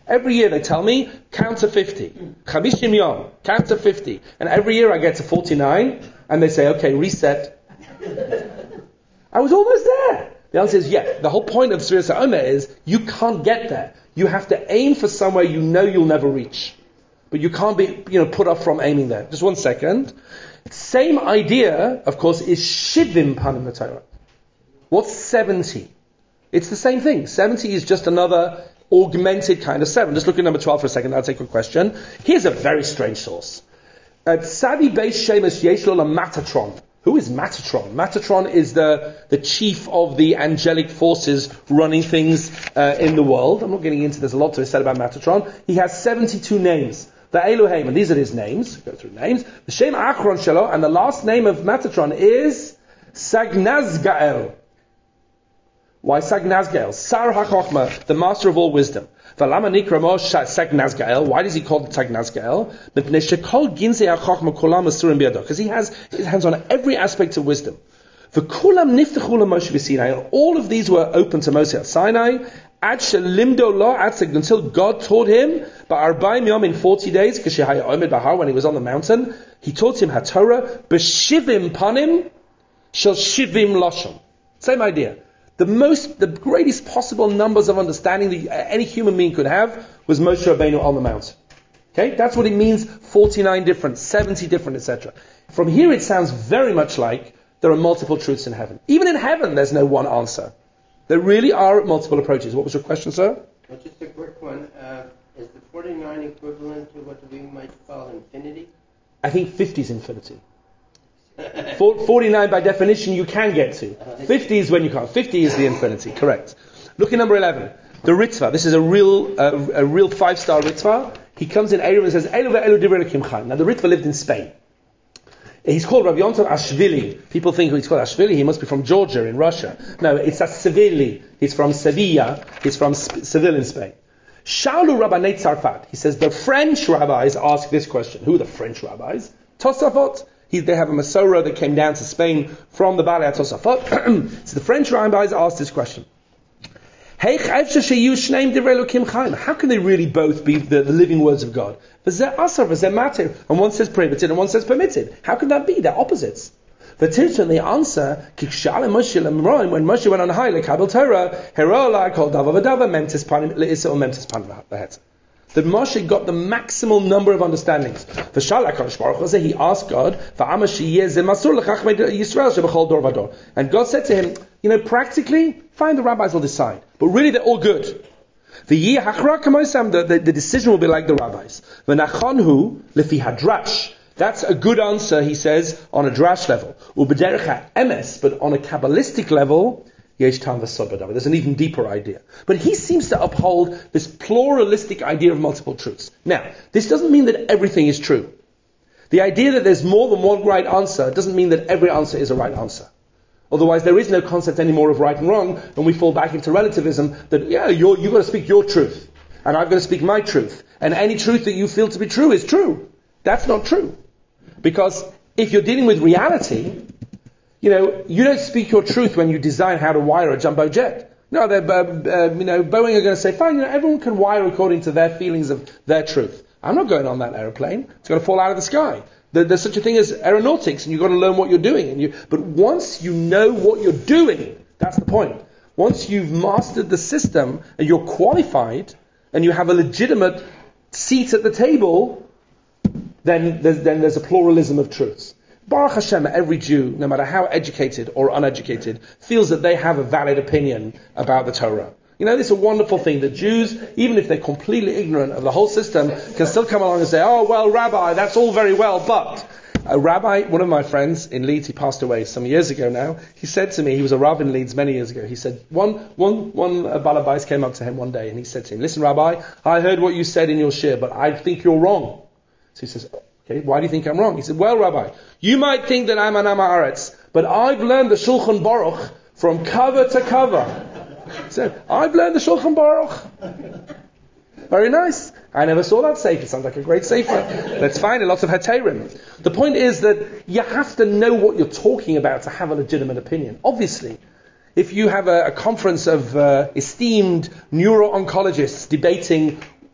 Every year they tell me, count to fifty. Chamishim yom, count to fifty. And every year I get to forty-nine, and they say, okay, reset. I was almost there. The answer is, yeah. The whole point of Sfiras HaOmer is, you can't get there. You have to aim for somewhere you know you'll never reach. But you can't be, you know, put off from aiming there. Just one second. Same idea, of course, is Shivim Panim Torah. What's seventy? It's the same thing. seventy is just another augmented kind of seven. Just look at number twelve for a second. I'll take a quick question. Here's a very strange source. Tzadi Beis Shemesh Yesh Lo Matatron. Who is Matatron? Matatron is the, the chief of the angelic forces running things uh, in the world. I'm not getting into, there's a lot to be said about Matatron. He has seventy-two names. The Elohim, and these are his names. Go through names. The Shem Achron Shelo, and the last name of Matatron is Sagnazgael. Why Sagnazgael? Sar HaChochma, the master of all wisdom. V'lama nikra mo Sagnazgael. Why does he call it Sagnazgael? Because he has his hands on every aspect of wisdom. V'kulam niftechu Moshe b'Sinai. All of these were open to Moshe at Sinai. Ad shelimdo lo until God taught him, but arba'im yom in forty days, k'shehaya omed bahar, when he was on the mountain, he taught him HaTorah b'shivim panim shel shivim lashon. Same idea. The most, the greatest possible numbers of understanding that any human being could have was Moshe Rabbeinu on the mountain. Okay, that's what it means. Forty-nine different, seventy different, et cetera. From here, it sounds very much like there are multiple truths in heaven. Even in heaven, there's no one answer. There really are multiple approaches. What was your question, sir? Well, just a quick one. Uh, is the forty-nine equivalent to what we might call infinity? I think fifty is infinity. forty-nine by definition you can get to. fifty is when you can't. fifty is the infinity, correct. Look at number eleven. The Ritva. This is a real uh, a real five-star Ritva. He comes in Erev and says, Elu ve'elu divrei Elokim Chaim. Now the Ritva lived in Spain. He's called Rabbi Yontav Ashvili. People think he's called Ashvili, he must be from Georgia in Russia. No, it's Ashvili. He's from Sevilla. He's from Sp- Seville in Spain. Shaulu Rabbanei Tzarfat. He says the French rabbis ask this question. Who are the French rabbis? Tosafot. He, they have a Masorah that came down to Spain from the Balei Tosafot. So the French rabbis asked this question. How can they really both be the, the living words of God? And one says prohibited and one says permitted. How can that be? They're opposites. The Tirtan, the answer, when Moshe went on high, lekabel Torah, herola called dava v'dava, memtis panim le'isa or memtis panim v'het. That Moshe got the maximal number of understandings. He asked God, and God said to him, you know, practically, fine, the rabbis will decide. But really, they're all good. The, the, the decision will be like the rabbis. That's a good answer, he says, on a drash level. But on a Kabbalistic level, there's an even deeper idea. But he seems to uphold this pluralistic idea of multiple truths. Now, this doesn't mean that everything is true. The idea that there's more than one right answer doesn't mean that every answer is a right answer. Otherwise, there is no concept anymore of right and wrong, and we fall back into relativism that, yeah, you're, you've got to speak your truth, and I've got to speak my truth, and any truth that you feel to be true is true. That's not true. Because if you're dealing with reality, you know, you don't speak your truth when you design how to wire a jumbo jet. No, they're, uh, uh, you know, Boeing are going to say, fine, you know, everyone can wire according to their feelings of their truth. I'm not going on that aeroplane. It's going to fall out of the sky. There's such a thing as aeronautics, and you've got to learn what you're doing. And you, but once you know what you're doing, that's the point. Once you've mastered the system, and you're qualified, and you have a legitimate seat at the table, then there's, then there's a pluralism of truths. Baruch Hashem, every Jew, no matter how educated or uneducated, feels that they have a valid opinion about the Torah. You know, this is a wonderful thing that Jews, even if they're completely ignorant of the whole system, can still come along and say, oh, well, Rabbi, that's all very well, but a rabbi, one of my friends in Leeds, he passed away some years ago now, he said to me, he was a Rav in Leeds many years ago, he said, one, one, one uh, Balabais came up to him one day and he said to him, listen, Rabbi, I heard what you said in your shir, but I think you're wrong. So he says, okay, why do you think I'm wrong? He said, well, Rabbi, you might think that I'm an Am Haaretz, but I've learned the Shulchan Baruch from cover to cover. He said, I've learned the Shulchan Baruch. Very nice. I never saw that sefer. It sounds like a great sefer. That's fine, and lots of heterim. The point is that you have to know what you're talking about to have a legitimate opinion. Obviously, if you have a, a conference of uh, esteemed neuro-oncologists debating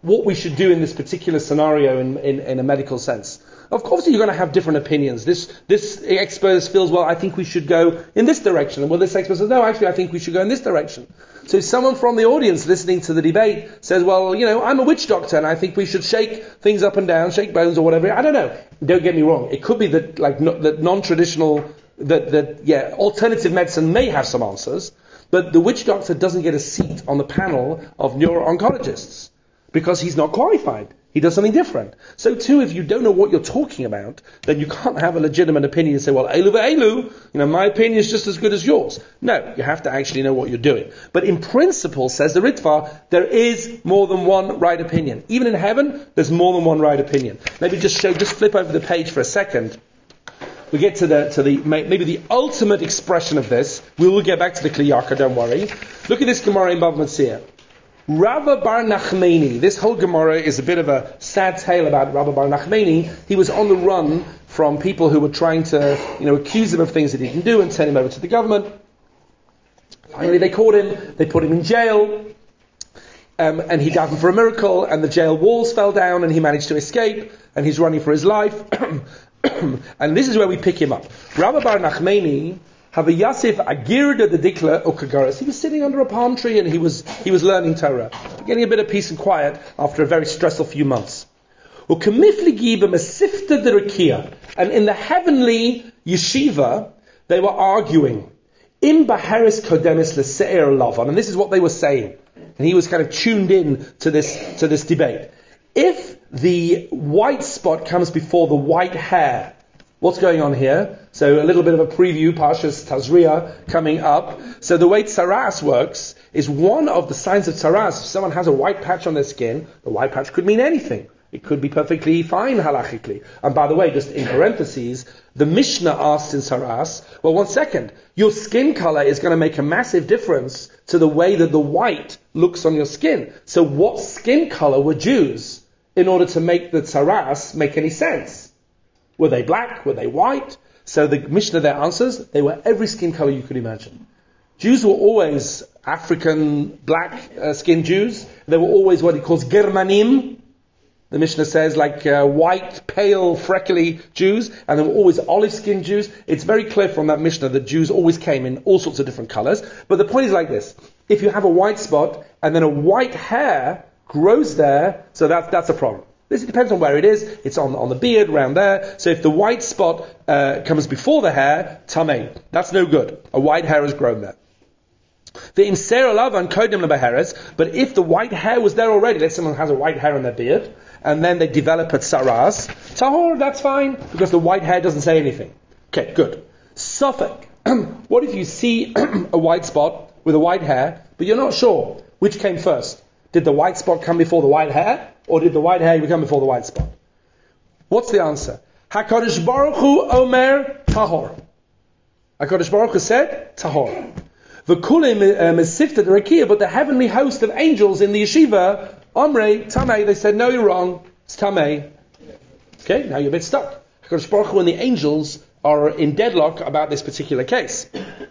what we should do in this particular scenario in, in, in a medical sense. Of course, you're going to have different opinions. This this expert feels, well, I think we should go in this direction. And well, this expert says, no, actually, I think we should go in this direction. So if someone from the audience listening to the debate says, well, you know, I'm a witch doctor and I think we should shake things up and down, shake bones or whatever. I don't know. Don't get me wrong. It could be that, like, no, that non-traditional, that, that, yeah, alternative medicine may have some answers, but the witch doctor doesn't get a seat on the panel of neuro-oncologists because he's not qualified. He does something different. So too, if you don't know what you're talking about, then you can't have a legitimate opinion and say, well, elu ve'elu, you know, my opinion is just as good as yours. No, you have to actually know what you're doing. But in principle, says the Ritva, there is more than one right opinion. Even in heaven, there's more than one right opinion. Maybe just show, just flip over the page for a second. We get to the, to the, maybe the ultimate expression of this. We will get back to the Kli Yakar, don't worry. Look at this Gemara in Bava Metzia. Rabba Bar Nachmani, this whole Gemara is a bit of a sad tale about Rabba Bar Nachmani. He was on the run from people who were trying to, you know, accuse him of things that he didn't do and send him over to the government. Finally they caught him, they put him in jail, um, and he davened for a miracle, and the jail walls fell down, and he managed to escape, and he's running for his life. And this is where we pick him up. Rabba Bar Nachmani, have a Yasif Agirda the Dikla Ukagaris. He was sitting under a palm tree and he was he was learning Torah, getting a bit of peace and quiet after a very stressful few months. And in the heavenly yeshiva, they were arguing. Im Baharis Kodemis L'Se'er Lavan, and this is what they were saying. And he was kind of tuned in to this to this debate. If the white spot comes before the white hair, what's going on here? So a little bit of a preview, Parshas Tazria coming up. So the way Tsaras works is one of the signs of Tsaras. If someone has a white patch on their skin, the white patch could mean anything. It could be perfectly fine halachically. And by the way, just in parentheses, the Mishnah asks in Tsaras, well, one second, your skin color is going to make a massive difference to the way that the white looks on your skin. So what skin color were Jews in order to make the Tsaras make any sense? Were they black? Were they white? So the Mishnah there answers, they were every skin color you could imagine. Jews were always African, black uh, skinned Jews. They were always what he calls Germanim. The Mishnah says like uh, white, pale, freckly Jews. And they were always olive skinned Jews. It's very clear from that Mishnah that Jews always came in all sorts of different colors. But the point is like this. If you have a white spot and then a white hair grows there, so that's, that's a problem. This depends on where it is. It's on, on the beard, around there. So if the white spot uh, comes before the hair, tamei. That's no good. A white hair has grown there. The imser alavan kodim lebeheres. But if the white hair was there already, let's say someone has a white hair on their beard, and then they develop a tsaras, tahor, that's fine, because the white hair doesn't say anything. Okay, good. Suffolk. What if you see a white spot with a white hair, but you're not sure which came first? Did the white spot come before the white hair? Or did the white hair come before the white spot? What's the answer? HaKadosh Baruch Hu Omer Tahor. HaKadosh Baruch Hu said, Tahor. V'kulim mesifta d'rakia, but the heavenly host of angels in the yeshiva, Omrei, Tamei, they said, no, you're wrong. It's Tamei. Okay, now you're a bit stuck. HaKadosh Baruch Hu and the angels are in deadlock about this particular case.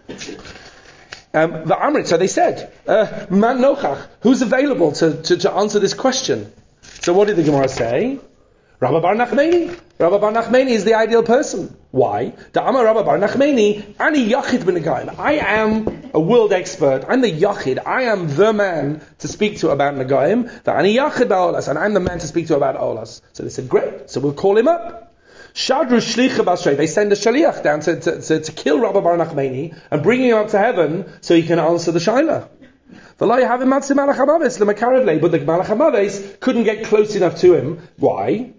Um, the Amrit, so they said, uh, Man Nochach, who's available to, to, to answer this question? So what did the Gemara say? Rabba Bar Nachmani. Rabba Bar Nachmani is the ideal person. Why? The Amar Rabba Bar Nachmani, Ani Yachid b'Negayim. I am a world expert. I'm the Yachid. I am the man to speak to about Negayim. The Ani Yachid ba'olas, and I'm the man to speak to about Olas. So they said, great. So we'll call him up. Shadru Shlicha Basrei. They send a shaliach down to, to, to, to kill Rabba Bar Nachmani and bring him up to heaven so he can answer the Shaila. But the Malach HaMaves couldn't get close enough to him. Why?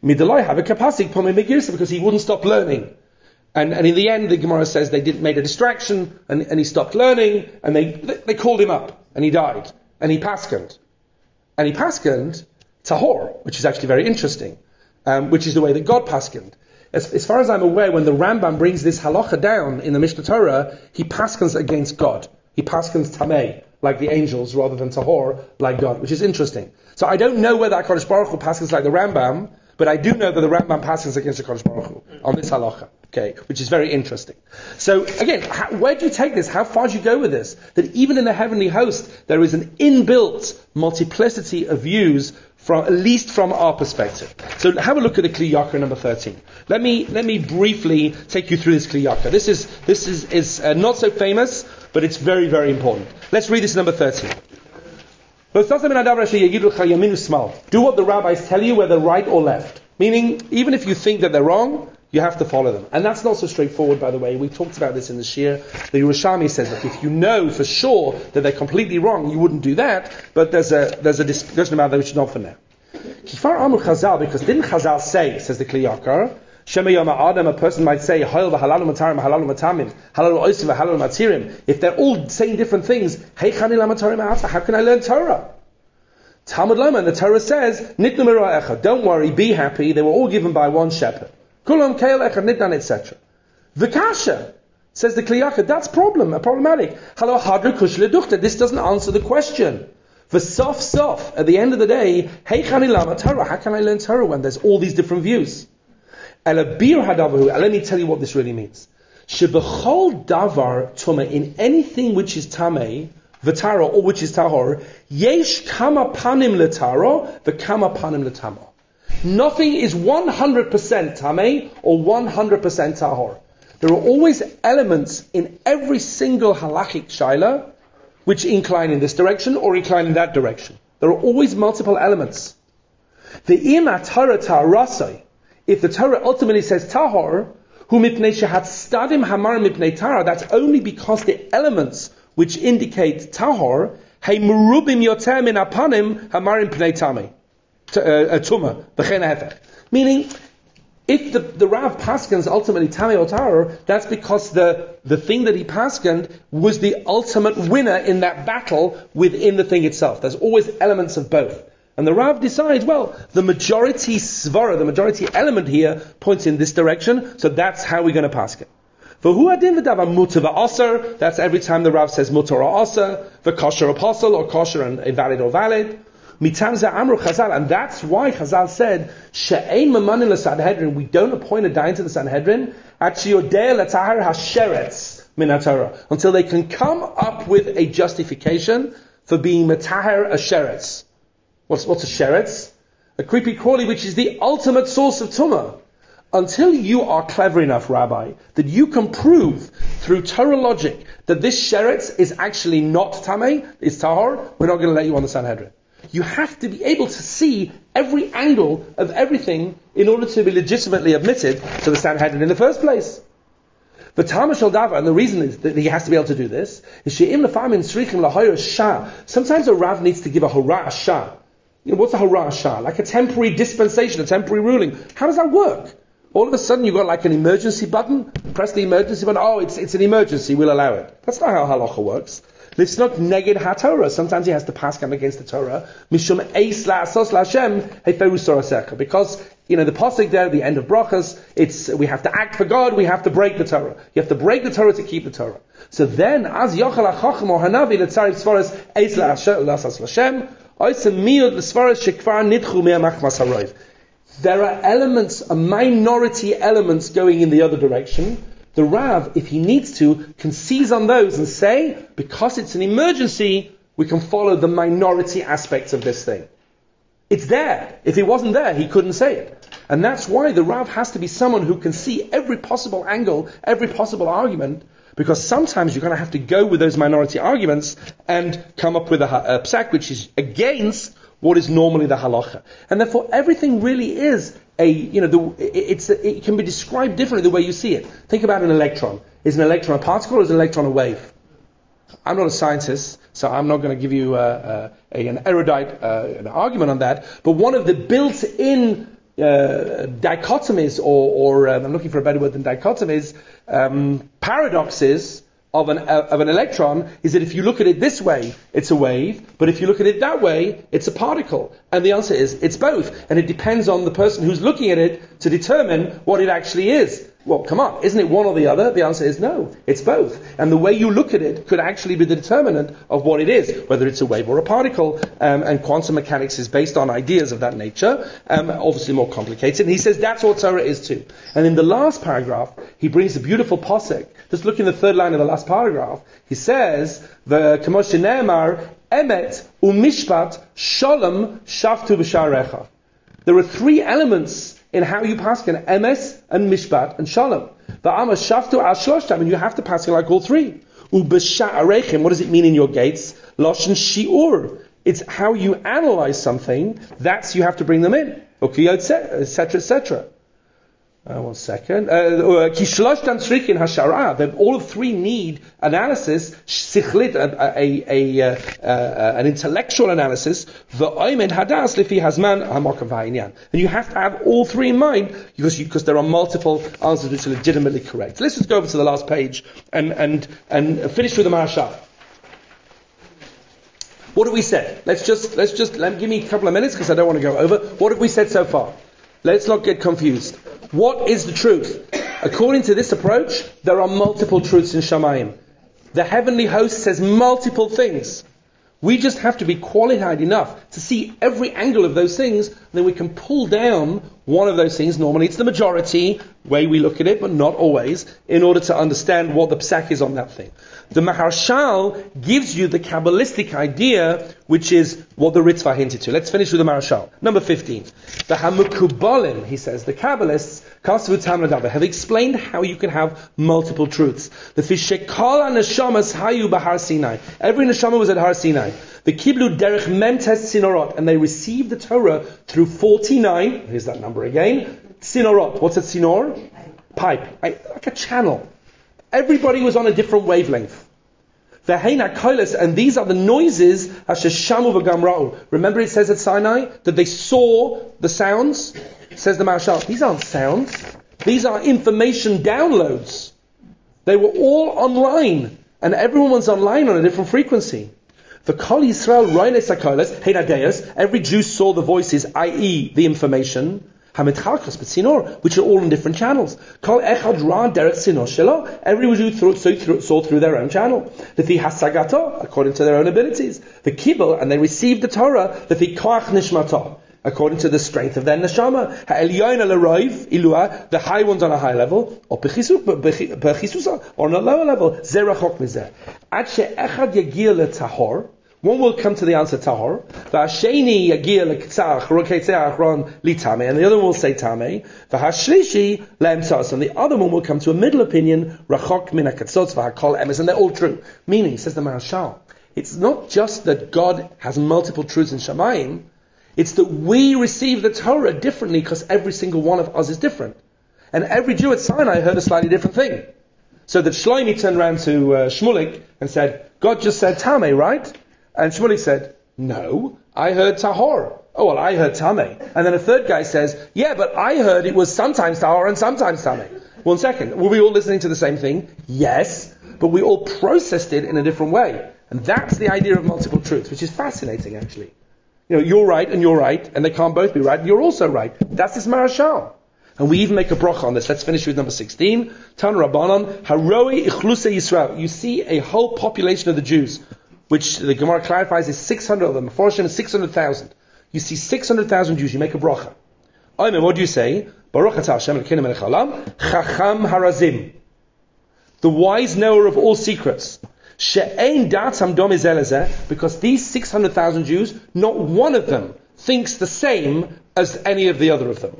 Because he wouldn't stop learning. And, and in the end, the Gemara says they didn't made a distraction, and, and he stopped learning, and they they called him up, and he died, and he paskened, and he paskened tahor, which is actually very interesting, um, which is the way that God paskened. As, as far as I'm aware, when the Rambam brings this halacha down in the Mishnah Torah, he paskens against God. He paskens tamei, like the angels, rather than tahor, like God, which is interesting. So I don't know whether HaKadosh Baruch Hu paskens like the Rambam, but I do know that the Rambam paskens against HaKadosh Baruch Hu on this halacha, okay, which is very interesting. So again, how, where do you take this? How far do you go with this? That even in the heavenly host, there is an inbuilt multiplicity of views from at least from our perspective. So have a look at the Kli Yakar number thirteen. Let me let me briefly take you through this Kli Yakar. This is this is is uh, not so famous, but it's very very important. Let's read this number thirteen. Do what the rabbis tell you, whether right or left. Meaning, even if you think that they're wrong, you have to follow them. And that's not so straightforward, by the way. We talked about this in the Shir. The Yerushalmi says that if you know for sure that they're completely wrong, you wouldn't do that. But there's a there's a discussion about that which is not for now. Kifar Amr Chazal, because didn't Chazal say, says the Kli Yakar, Shema Yom Adam, a person might say, Hayol v'halalu matarim, halalu matamim, halalu oisim v'halalu matirim. If they're all saying different things, Hey chani lamatarim ha'ata, how can I learn Torah? Talmud Lama, and the Torah says, Nitnu mirah echad, don't worry, be happy, they were all given by one shepherd. Kulam keil echad nitnan, et cetera. V'kasha, says the Kli Yakar, that's problem, problematic. Halo hadru kush leduchta, this doesn't answer the question. V'sof sof, at the end of the day, Hey chani lama Torah, how can I learn Torah when there's all these different views? Let me tell you what this really means. Shebechol davar tuma, in anything which is tamei, v'tara, or which is tahor, yesh kama panim letaro, v'kama panim letamo. Nothing is one hundred percent tamei or one hundred percent tahor. There are always elements in every single halachic shaila which incline in this direction or incline in that direction. There are always multiple elements. The ima tara ta'arasai, if the Torah ultimately says tahor, hu mipnei shehat stadim hamar mipnei tara, that's only because the elements which indicate tahor, hey merubim yoter min apanim hamar mipnei tami, tuma, v'chen hafech. Meaning, if the, the Rav paskins ultimately tami or tahor, that's because the, the thing that he paskined was the ultimate winner in that battle within the thing itself. There's always elements of both. And the Rav decides, well, the majority svara, the majority element here points in this direction, so that's how we're going to pass it. For who adin v'davar mutar v'aser, that's every time the Rav says mutar or aser, v'kosher apostle, or kosher and invalid or valid. Mitanza amru Chazal, and that's why Chazal said, she'ein mamanin l'Sanhedrin, we don't appoint a dayan to the Sanhedrin, at sheyodeh l'tahar hasheretz min haTorah, until they can come up with a justification for being metahar a sheretz. What's, what's a sheretz? A creepy crawly, which is the ultimate source of tumah. Until you are clever enough, Rabbi, that you can prove through Torah logic that this sheretz is actually not tamei, it's tahor, we're not going to let you on the Sanhedrin. You have to be able to see every angle of everything in order to be legitimately admitted to the Sanhedrin in the first place. The Tamash al Dava, and the reason is that he has to be able to do this, is she'im lefamin srichim lahoyer shah. Sometimes a Rav needs to give a hurrah shah. You know, what's a hurrah shah? Like a temporary dispensation, a temporary ruling. How does that work? All of a sudden you've got like an emergency button, press the emergency button, oh, it's it's an emergency, we'll allow it. That's not how halacha works. It's not neged ha-Torah. Sometimes he has to pass him against the Torah. Mishum eis la'asos la'Hashem heferu sorasecha. Because, you know, the pasuk there at the end of brachas, it's, we have to act for God, we have to break the Torah. You have to break the Torah to keep the Torah. So then, as yochel ha'chacham or hanavi letzarif svaras eis la'asos la'Hashem, oisem miyud l'svaras shekvar nidchu me'amachmas haroiv. There are elements, a minority elements going in the other direction. The Rav, if he needs to, can seize on those and say, because it's an emergency, we can follow the minority aspects of this thing. It's there. If it wasn't there, he couldn't say it. And that's why the Rav has to be someone who can see every possible angle, every possible argument, because sometimes you're going to have to go with those minority arguments and come up with a, a psak which is against what is normally the halacha. And therefore everything really is a, you know, the, it's a, it can be described differently the way you see it. Think about an electron. Is an electron a particle or is an electron a wave? I'm not a scientist, so I'm not going to give you a, a, a, an erudite uh, an argument on that. But one of the built-in uh, dichotomies, or, or um, I'm looking for a better word than dichotomies, um, paradoxes of an uh, of an electron is that if you look at it this way, it's a wave, but if you look at it that way, it's a particle. And the answer is, it's both. And it depends on the person who's looking at it to determine what it actually is. Well, come on, isn't it one or the other? The answer is no, it's both. And the way you look at it could actually be the determinant of what it is, whether it's a wave or a particle. Um, and quantum mechanics is based on ideas of that nature, um, obviously more complicated. And he says that's what Torah is too. And in the last paragraph, he brings a beautiful posek. Just look in the third line of the last paragraph. He says, "The Kamosh Ne'emar Emet, umishpat, shalom, shaftu b'sharecha. There are three elements in how you paskin: emes and mishpat and shalom. Va'ama shaftu al shloshtam, and you have to paskin like all three. Ub'sha'arechem, what does it mean in your gates? Loshen shi'ur. It's how you analyze something. That's you have to bring them in. Okay, et cetera, et cetera. Uh, one second. All of three need analysis, sichlit, a, a, a, a, uh, an intellectual analysis. And you have to have all three in mind because, you, because there are multiple answers which are legitimately correct. So let's just go over to the last page and, and, and finish with the Maharshal. What have we said? Let's just, let's just, let, give me a couple of minutes because I don't want to go over. What have we said so far? Let's not get confused. What is the truth? According to this approach, there are multiple truths in Shamayim. The heavenly host says multiple things. We just have to be qualified enough to see every angle of those things, and then we can pull down one of those things. Normally it's the majority way we look at it, but not always, in order to understand what the psak is on that thing. The Maharshal gives you the Kabbalistic idea, which is what the Ritzvah hinted to. Let's finish with the Maharshal. Number fifteen. The Hamukubalim, he says, the Kabbalists, Kasvu Tam Ladava, have explained how you can have multiple truths. The Fishekala Neshamas Hayu Bahar Sinai. Every Neshama was at Har Sinai. The Kiblu Derech Memtes Sinorot, and they received the Torah through forty-nine, here's that number again, Sinorot. What's a Sinor? Pipe. Like a channel. Everybody was on a different wavelength. And these are the noises. Remember it says at Sinai that they saw the sounds? Says the Maharshal. These aren't sounds. These are information downloads. They were all online. And everyone was online on a different frequency. The Kol Yisrael, every Jew saw the voices, that is the information. Which are all in different channels. Every Jew saw through their own channel. According to their own abilities. The Kibbel, and they received the Torah, according to the strength of their neshama. The high ones on a high level, or on a lower level. One will come to the answer tahor, and the other one will say tameh, and the other one will come to a middle opinion, and they're all true. Meaning, says the Maharshal, it's not just that God has multiple truths in Shamayim, it's that we receive the Torah differently because every single one of us is different. And every Jew at Sinai heard a slightly different thing. So that Shlomi turned around to uh, Shmulik and said, God just said tameh, right? And Shmulik said, no, I heard tahor. Oh, well, I heard tameh. And then a third guy says, yeah, but I heard it was sometimes tahor and sometimes tameh. One second, were we all listening to the same thing? Yes, but we all processed it in a different way. And that's the idea of multiple truths, which is fascinating, actually. You know, you're right and you're right, and they can't both be right, and you're also right. That's this Maharshal. And we even make a bracha on this. Let's finish with number sixteen. Tan Rabbanon, Haroi Ichluse Yisrael. You see a whole population of the Jews, which the Gemara clarifies is six hundred of them. Forshim is six hundred thousand. You see six hundred thousand Jews, you make a bracha. Omer, what do you say? Baruch atah Hashem Elokeinu melech haolam, Chacham harazim. The wise knower of all secrets. She'ein datam dom zelezeh, because these six hundred thousand Jews, not one of them thinks the same as any of the other of them.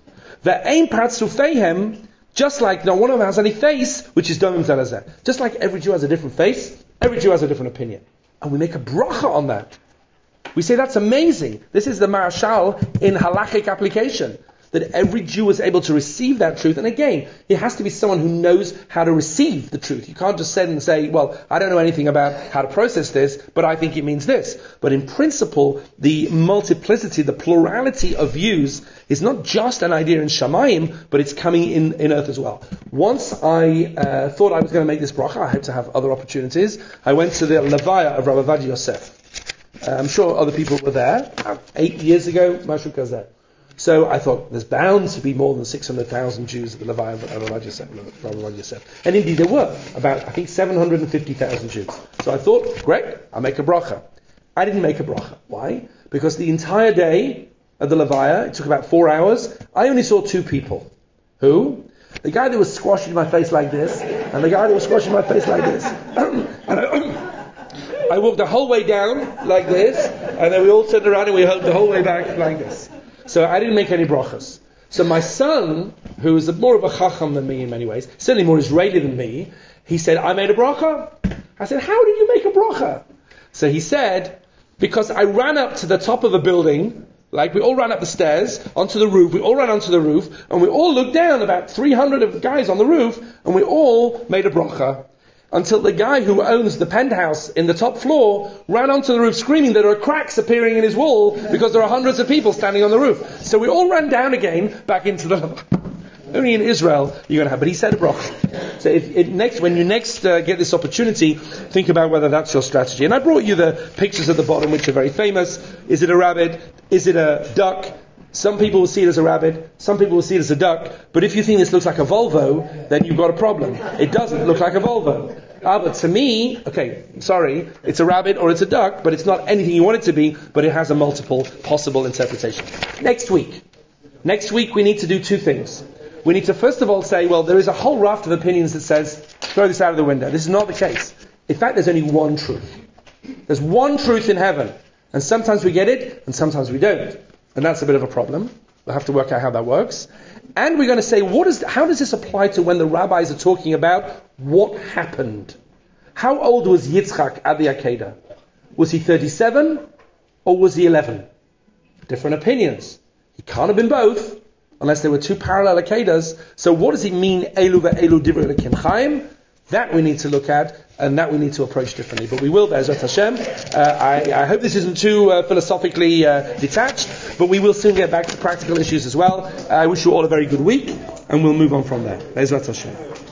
Ve'ein patzufeihem, just like no one of them has any face, which is dom zelezeh. Just like every Jew has a different face, every Jew has a different opinion. And we make a bracha on that. We say that's amazing. This is the Maharshal in halachic application. That every Jew is able to receive that truth. And again, it has to be someone who knows how to receive the truth. You can't just sit and say, well, I don't know anything about how to process this, but I think it means this. But in principle, the multiplicity, the plurality of views is not just an idea in Shamayim, but it's coming in, in earth as well. Once I uh, thought I was going to make this bracha, I hope to have other opportunities. I went to the Levaya of Rabbi Ovadia Yosef. Uh, I'm sure other people were there. Uh, eight years ago, Mashu Kazeh. So I thought, there's bound to be more than six hundred thousand Jews at the Levaya of Rabbi Yosef. And indeed there were, about, I think, seven hundred fifty thousand Jews. So I thought, great, I'll make a bracha. I didn't make a bracha. Why? Because the entire day at the Levaya, it took about four hours, I only saw two people. Who? The guy that was squashing my face like this, and the guy that was squashing my face like this. and I, I walked the whole way down like this, and then we all turned around and we held the whole way back like this. So I didn't make any brachas. So my son, who is more of a chacham than me in many ways, certainly more Israeli than me, he said, I made a bracha. I said, how did you make a bracha? So he said, because I ran up to the top of a building, like we all ran up the stairs, onto the roof, we all ran onto the roof, and we all looked down, about three hundred of guys on the roof, and we all made a bracha. Until the guy who owns the penthouse in the top floor ran onto the roof screaming there are cracks appearing in his wall because there are hundreds of people standing on the roof. So we all ran down again, back into the... Only in Israel you're going to have, but he said a bracha. So if it next, when you next uh, get this opportunity, think about whether that's your strategy. And I brought you the pictures at the bottom, which are very famous. Is it a rabbit? Is it a duck? Some people will see it as a rabbit. Some people will see it as a duck. But if you think this looks like a Volvo, then you've got a problem. It doesn't look like a Volvo. Ah, but to me, okay, sorry, it's a rabbit or it's a duck, but it's not anything you want it to be, but it has a multiple possible interpretation. Next week. Next week we need to do two things. We need to first of all say, well, there is a whole raft of opinions that says, throw this out of the window. This is not the case. In fact, there's only one truth. There's one truth in heaven. And sometimes we get it, and sometimes we don't. And that's a bit of a problem. We'll have to work out how that works. And we're going to say, what is, how does this apply to when the rabbis are talking about what happened? How old was Yitzchak at the Akedah? Was he thirty-seven or was he eleven? Different opinions. He can't have been both, unless there were two parallel Akedas. So what does it mean, Elu ve'elu divrei Elokim Chaim? That we need to look at, and that we need to approach differently. But we will, Be'ezrat Hashem. Uh, I, I hope this isn't too uh, philosophically uh, detached, but we will soon get back to practical issues as well. I wish you all a very good week, and we'll move on from there. Be'ezrat Hashem.